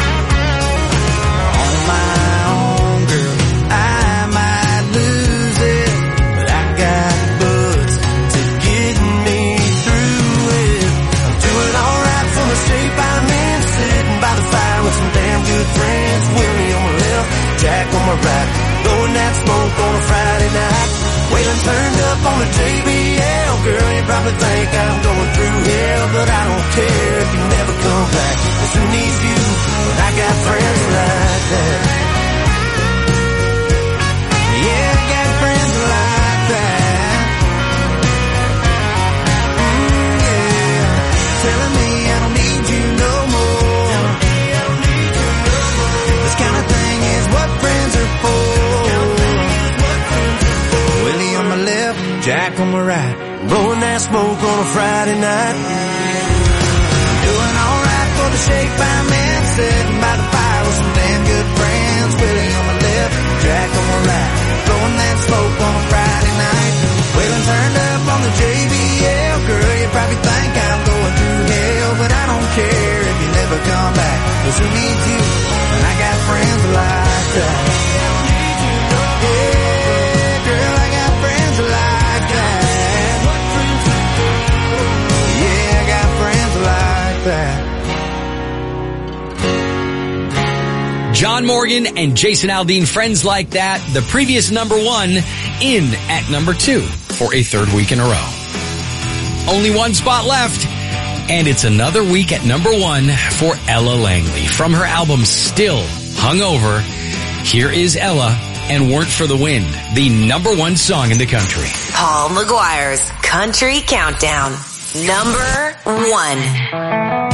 Speaker 23: On my own, girl, I might lose it, but I got buds to get me through it. I'm doing alright for the shape I'm in, sitting by the fire with some damn good friends. Willie on my left, Jack on my right, blowing that smoke on a Friday night. Waylon turned up on the J B L. Girl, you probably think I'm going through hell, but I don't care if you never come back, 'cause who needs you when I got friends like that? Yeah, I got friends like that. Mm, yeah, telling me I don't need you no more. This kind of thing is what friends are for. Willie on my left, Jack on my right, blowing that smoke on a Friday night. Doing alright for the shape I'm in, sitting by the fire with some damn good friends. Willie on my left, Jack on my right, blowing that smoke on a Friday night. Waylon turned up on the J B L. Girl, you probably think I'm going through hell, but I don't care if you never come back, 'cause who needs you when I got friends like that? Yeah, girl, I got friends like that. Yeah, I got friends like that.
Speaker 3: John Morgan and Jason Aldean, Friends Like That, the previous number one, in at number two for a third week in a row. Only one spot left. And it's another week at number one for Ella Langley. From her album Still Hungover, here is Ella and Weren't for the Wind, the number one song in the country.
Speaker 2: Paul McGuire's Country Countdown. Number one.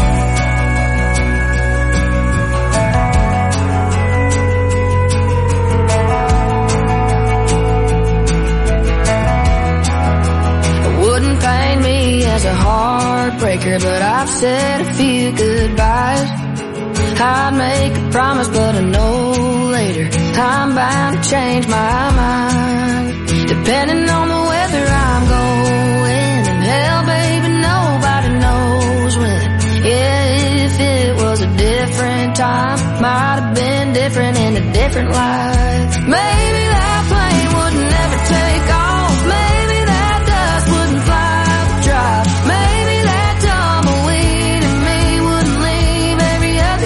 Speaker 4: Pain me as a heartbreaker, but I've said a few goodbyes. I'd make a promise, but I know later I'm bound to change my mind. Depending on the weather I'm going, and hell, baby, nobody knows when. Yeah, if it was a different time, might have been different in a different life. Maybe that plane would never take off. Maybe that dust wouldn't fly. Maybe that tumbleweed in me wouldn't leave every other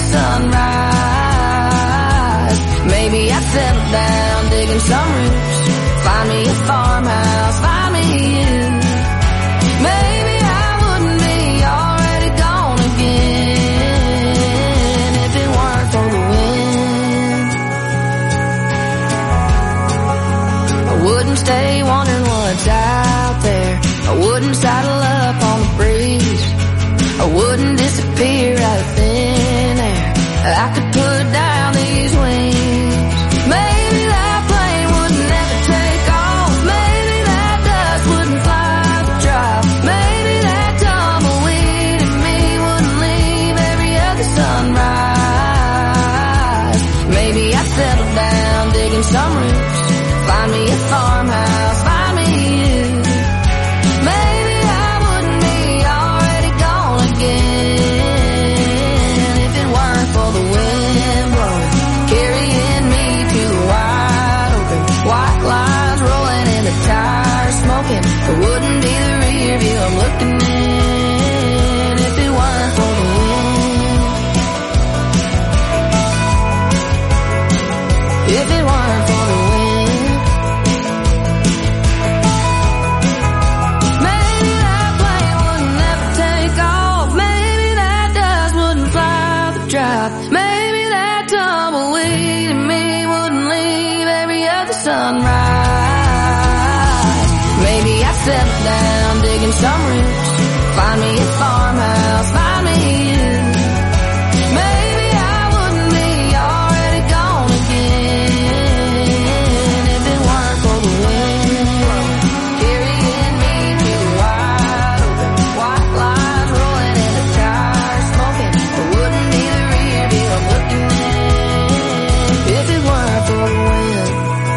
Speaker 4: sunrise. Maybe I'd settle down, digging some roots, find me a farmhouse, find me you. Maybe I wouldn't be already gone again if it weren't for the wind. I wouldn't stay wondering what's out there. I wouldn't saddle up on the breeze. I wouldn't disappear out of thin air. I could put down these wings. Maybe that plane would never take off. Maybe that dust wouldn't fly the drop. Maybe that tumbleweed in me wouldn't leave every other sunrise. Maybe I'd settle down, digging some roots, find me a farmhouse, find me you. It wouldn't be the rear view I'm looking in if it weren't for the wind. If it weren't for the wind. Maybe that plane would never take off. Maybe that dust wouldn't fly the drop. Maybe that tumbleweed in me wouldn't leave every other sunrise. Maybe I settle down, digging some roots, find me a farmhouse, find me you. Maybe I wouldn't be already gone again if it weren't for the wind. Carrying me to the wide open, white lines rolling in the tires, smoking. It wouldn't be the rear view I'm looking in if it weren't for the wind.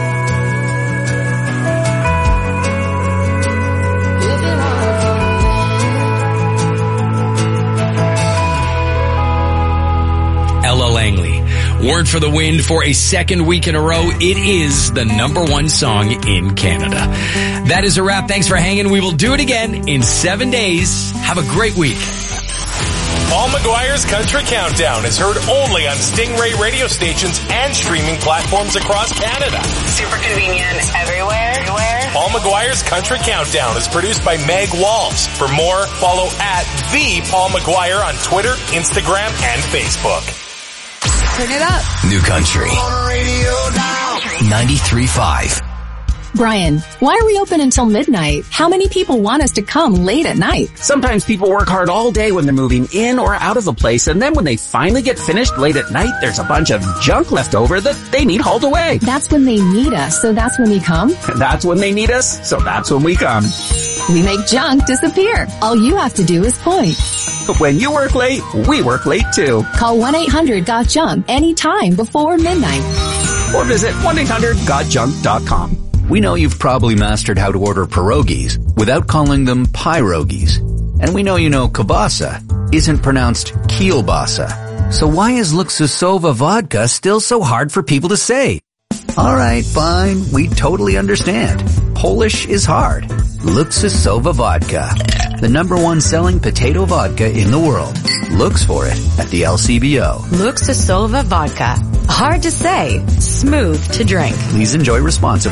Speaker 3: Ella Langley. Weren't for the Wind for a second week in a row. It is the number one song in Canada. That is a wrap. Thanks for hanging. We will do it again in seven days. Have a great week.
Speaker 8: Paul McGuire's Country Countdown is heard only on Stingray radio stations and streaming platforms across Canada.
Speaker 2: Super convenient everywhere. Everywhere.
Speaker 8: Paul McGuire's Country Countdown is produced by Meg Walls. For more, follow at the Paul McGuire on Twitter, Instagram, and Facebook.
Speaker 9: Turn it up.
Speaker 7: New Country. ninety-three point five.
Speaker 9: Brian, why are we open until midnight? How many people want us to come late at night?
Speaker 20: Sometimes people work hard all day when they're moving in or out of a place, and then when they finally get finished late at night, there's a bunch of junk left over that they need hauled away.
Speaker 9: That's when they need us, so that's when we come?
Speaker 20: That's when they need us, so that's when we come.
Speaker 9: We make junk disappear. All you have to do is point.
Speaker 20: When you work late, we work late too.
Speaker 9: Call one eight hundred got junk anytime before midnight.
Speaker 20: Or visit one eight hundred got junk dot com.
Speaker 7: We know you've probably mastered how to order pierogies without calling them pyrogies. And we know you know kielbasa isn't pronounced kielbasa. So why is Luksusowa vodka still so hard for people to say? Alright, fine, we totally understand. Polish is hard. Luksusowa vodka, the number one selling potato vodka in the world. Looks for it at the L C B O.
Speaker 24: Luksusowa vodka. Hard to say, smooth to drink.
Speaker 7: Please enjoy responsibly.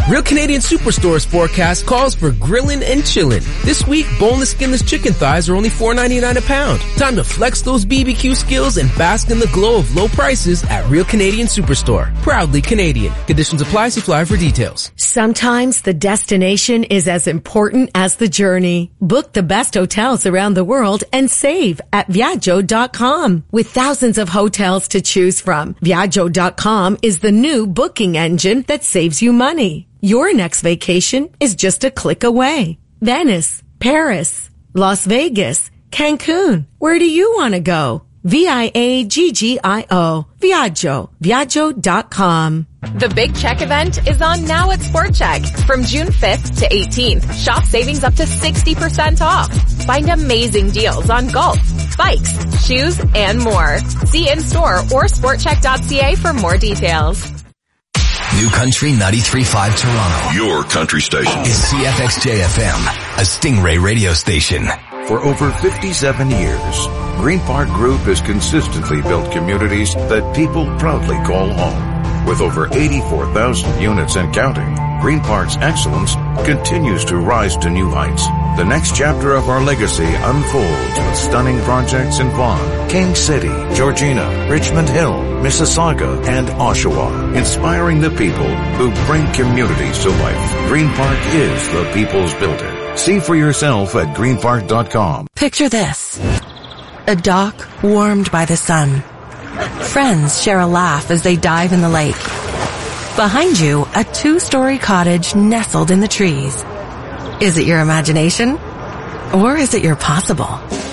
Speaker 10: Real Canadian Superstore's forecast calls for grilling and chilling. This week, boneless, skinless chicken thighs are only four ninety-nine a pound. Time to flex those B B Q skills and bask in the glow of low prices at Real Canadian Superstore. Proudly Canadian. Conditions apply. See flyer for details.
Speaker 12: Sometimes the destination is as important as the journey. Book the best hotels around the world and save at Viaggio dot com. With thousands of hotels to choose from, Viaggio dot com is the new booking engine that saves you money. Your next vacation is just a click away. Venice, Paris, Las Vegas, Cancun. Where do you want to go? V I A G G I O. Viaggio. Viaggio dot com.
Speaker 13: The Big Check event is on now at Sport Check. From June fifth to eighteenth, shop savings up to sixty percent off. Find amazing deals on golf, bikes, shoes, and more. See in-store or sport check dot c a for more details.
Speaker 7: New Country ninety-three point five Toronto.
Speaker 24: Your country station.
Speaker 7: Is C F X J F M, a Stingray radio station.
Speaker 24: For over fifty-seven years, Green Park Group has consistently built communities that people proudly call home. With over eighty-four thousand units and counting, Green Park's excellence continues to rise to new heights. The next chapter of our legacy unfolds with stunning projects in Vaughan, King City, Georgina, Richmond Hill, Mississauga, and Oshawa, inspiring the people who bring communities to life. Green Park is the people's builder. See for yourself at green park dot com.
Speaker 25: Picture this. A dock warmed by the sun. Friends share a laugh as they dive in the lake. Behind you, a two-story cottage nestled in the trees. Is it your imagination? Or is it your possible?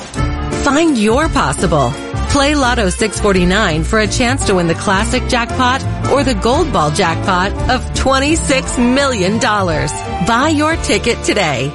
Speaker 25: Find your possible. Play Lotto six forty-nine for a chance to win the classic jackpot or the gold ball jackpot of twenty-six million dollars. Buy your ticket today.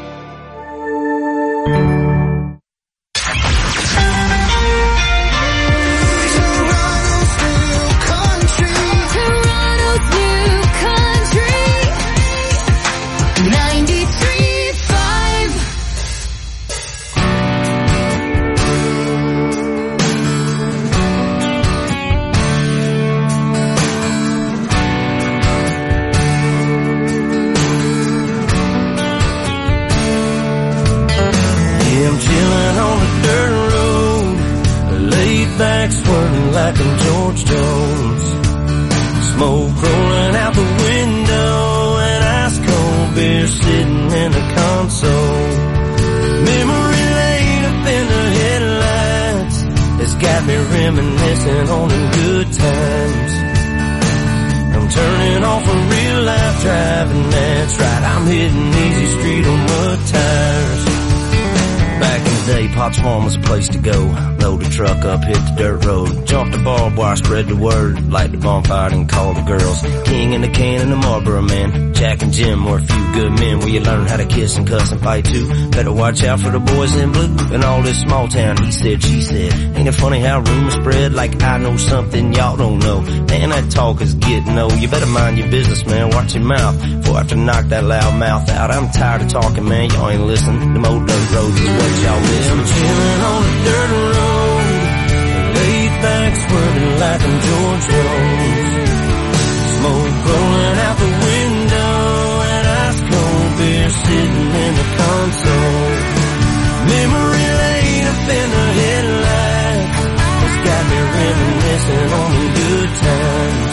Speaker 23: Like I'm George Jones. Smoke rolling out the window and ice cold beer sitting in the console. Memory lane up in the headlights has got me reminiscing on the good times. I'm turning off a real life driving, that's right, I'm hitting easy street on mud tires. Back in the day, Potts Farm was a place to go. Load the truck up, hit the dirt road. Jump the barbed wire, spread the word. Light the bonfire and call the girls. King and the can and the Marlboro man. Jack and Jim were a few good men where you learn how to kiss and cuss and fight too. Better watch out for the boys in blue. And all this small town, he said, she said. Ain't it funny how rumors spread like I know something y'all don't know? Man, that talk is getting old. You better mind your business, man. Watch your mouth before I have to knock that loud mouth out. I'm tired of talking, man. Y'all ain't listening. Them old dirt roads is what y'all miss. I'm chilling on the dirt road, laid back swerving like I'm George Rose. Smoke rolling out the window and ice cold beer sitting in the console. Memory lane up in the headlights has got me reminiscing on the good times.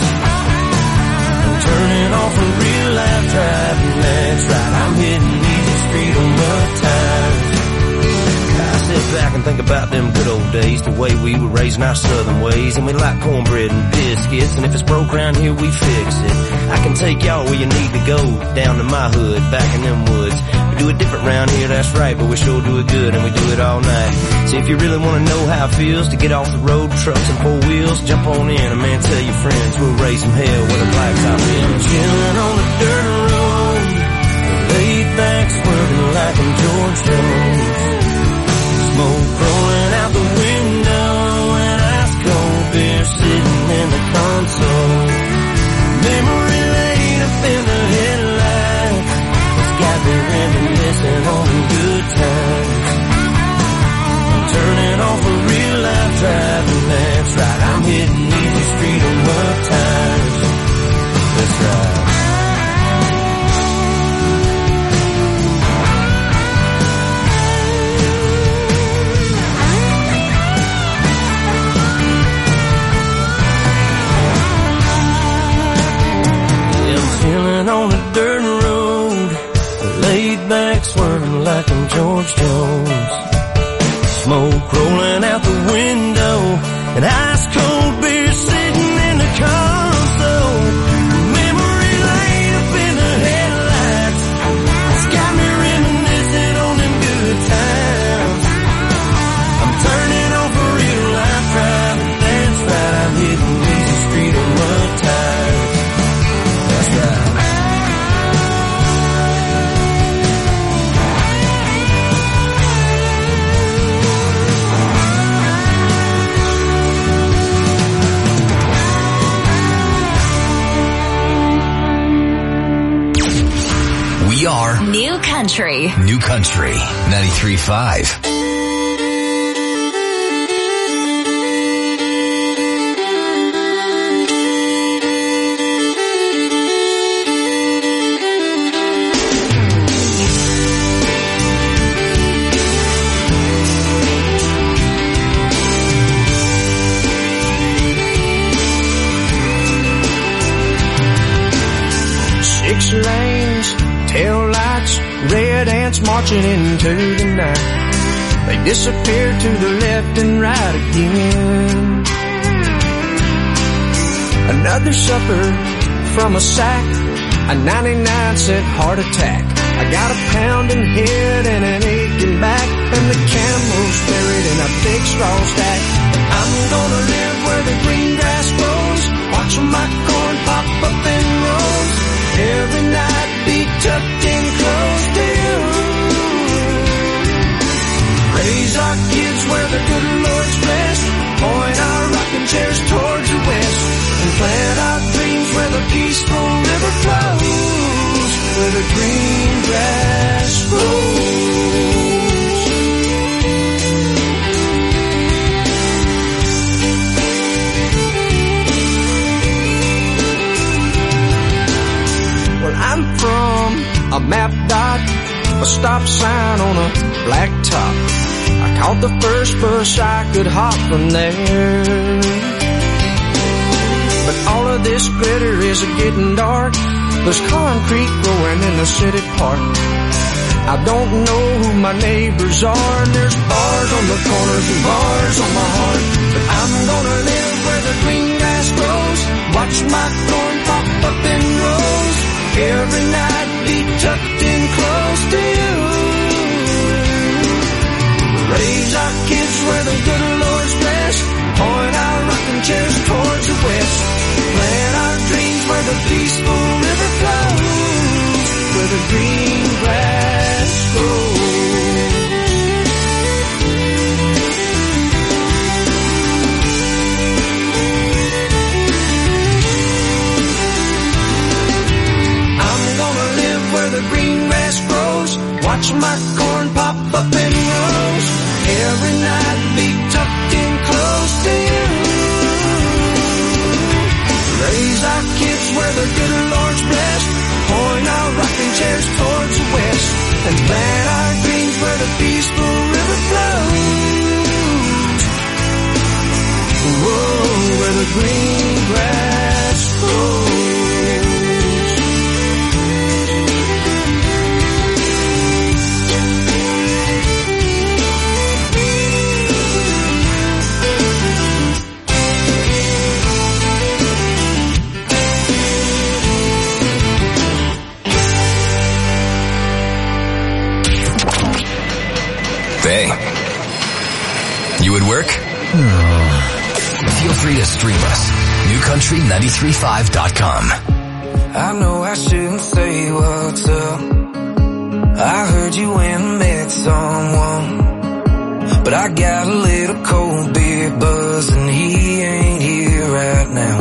Speaker 23: I'm turning off a real life driving, that's right, I'm hitting easy street on mud tires. I sit back and think about them good old days, the way we were raising our southern ways, and we like cornbread and biscuits, and if it's broke around here, we fix it. I can take y'all where you need to go, down to my hood, back in them woods. We do it different round here, that's right, but we sure do it good, and we do it all night. So if you really want to know how it feels to get off the road, trucks and four wheels, jump on in, and man, tell your friends we'll raise some hell where the blacktop is. Chilling on the dirt road, laid back swerving like I'm George Jones. Smoke rolling out the window and ice cold beer sitting in the console. Memory lane up in the headlights has got me reminiscing on the good times. I'm turning off a real life driving, that's right, I'm hitting easy street on mud tires. That's right. feeling like I'm George Jones. Smoke rolling out the window, and ice cold beer sitting in the console. Memory lane up in the headlights, it's got me reminiscing on them good times. I'm turning on for real life driving, that's right, I'm hitting Easy Street on mud tires. That's right.
Speaker 7: We are
Speaker 2: New Country.
Speaker 7: New Country ninety-three point five.
Speaker 23: Six lanes, tail lights, red ants marching into the night. They disappear to the left and right again. Another supper from a sack, a ninety-nine cent heart attack. I got a pounding head and an aching back, and the camel's buried in a big straw stack. I'm gonna live where the green grass grows, watch my corn pop up in rows. Every night be tucked in close to you. Raise our kids where the good Lord's rest, point our rocking chairs towards the west, and plant our dreams where the peaceful river flows, where the green grass grows. Well, I'm from a map dot, a stop sign on a black top. I caught the first bus I could hop from there. But all of this glitter is getting dark. There's concrete growing in the city park. I don't know who my neighbors are, and there's bars on the corners and bars on my heart. But I'm gonna live where the green grass grows, watch my corn pop up in rows. Every night be tucked in close to you. Raise our kids where the good Lord's blessed, point our rocking chairs towards the west, plant our dreams where the peaceful river flows, where the green grass grows. Where the green grass grows, watch my corn pop up in rows. Every night be tucked in close to you. Raise our kids where the good Lord's blessed, point our rocking chairs towards the west, and plant our dreams where the peaceful river flows. Whoa, where the green grass grows.
Speaker 7: Hey, you at work? Feel free to stream us. new country nine three five dot com.
Speaker 23: I know I shouldn't say what's up. I heard you went and met someone, but I got a little cold beer buzz and he ain't here right now.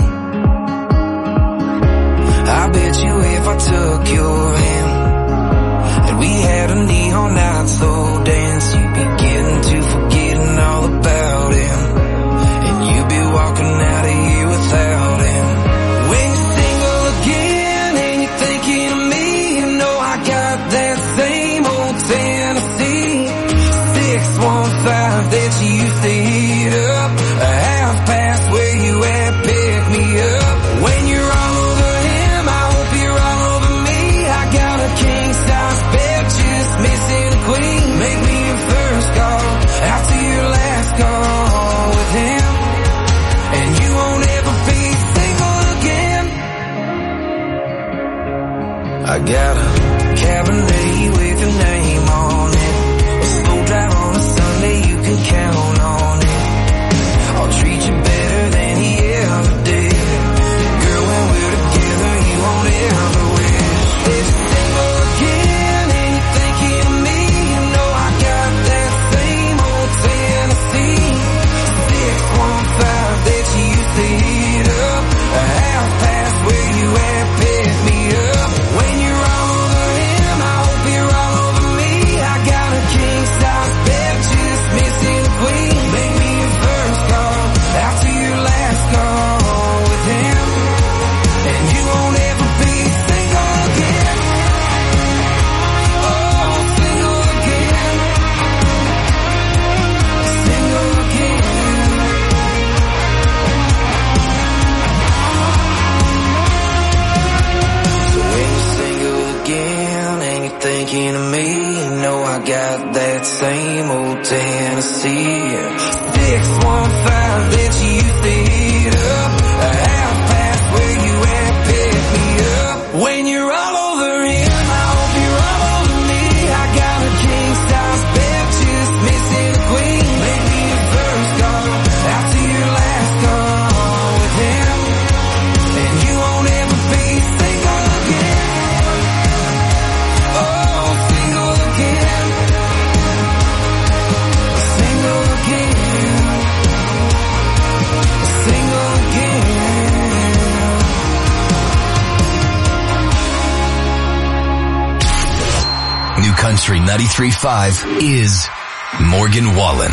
Speaker 23: I bet you if I took your hand and we had a neon night slow dance, you'd be getting to forgetting all about him, and you'd be walking out of here without him. When you're single again and you're thinking of me, you know I got that same old Tennessee six one five that you used to heat up, a half past where you at, pick me up. When you're all over him, I hope you're all over me. I got a king size bed just missing a queen. got a Cabernet with your name on it. A slow drive on a Sunday, you can count on it. I'll treat you better than he ever did. Girl, when we're together, you won't ever wish. If you're single again and you're thinking of me, you know I got that same old Tennessee six one five that you used to heat up. A half past where you at, pick me up. When you're all over him, I hope you're all over me. I got a king size bed, just missing the queen. Make me your first call after your last call with him, and you won't ever be single again. Oh, single again. Single again. So when you're single again and you're thinking of me, you know I got that same old Tennessee six one five that you used to heat up. A half past where you at, pick me up. When you're all over him, I hope you're all over me. I got a king size bed, just missing the queen. Make me your first call after your last call with him, and you won't ever be single again. Oh, single again. Single again. Single again.
Speaker 7: New Country ninety-three point five is Morgan Wallen.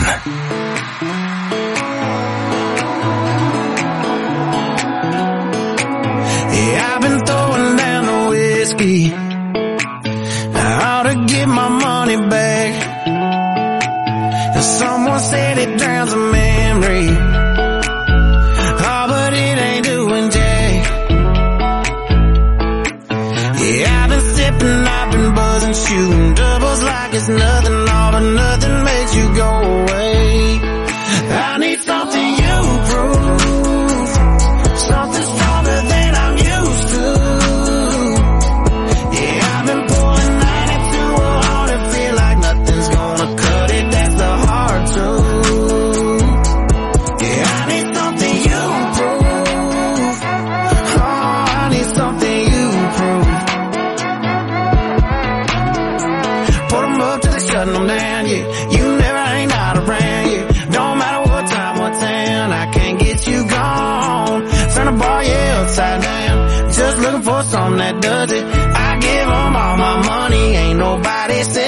Speaker 23: Yeah, I've been throwing down the whiskey. I ought to get my money back. And someone said it drowns a memory. Oh, but it ain't doing jack. Yeah, I've been sipping, I've been buzzing, shooting doubles like it's nothing. All but nothing makes you go away. I need something you prove, something stronger than I'm used to. Yeah, I've been pulling ninety-two hard and feel like nothing's gonna cut it. That's the hard truth. Yeah, I need something you prove. Oh, I need something you prove. Put 'em up till they shutting them down, yeah. You never ain't out around, yeah. Don't matter what time, what town, I can't get you gone. Turn the bar, yeah, upside down. Just looking for something that does it. I give 'em all my money, ain't nobody said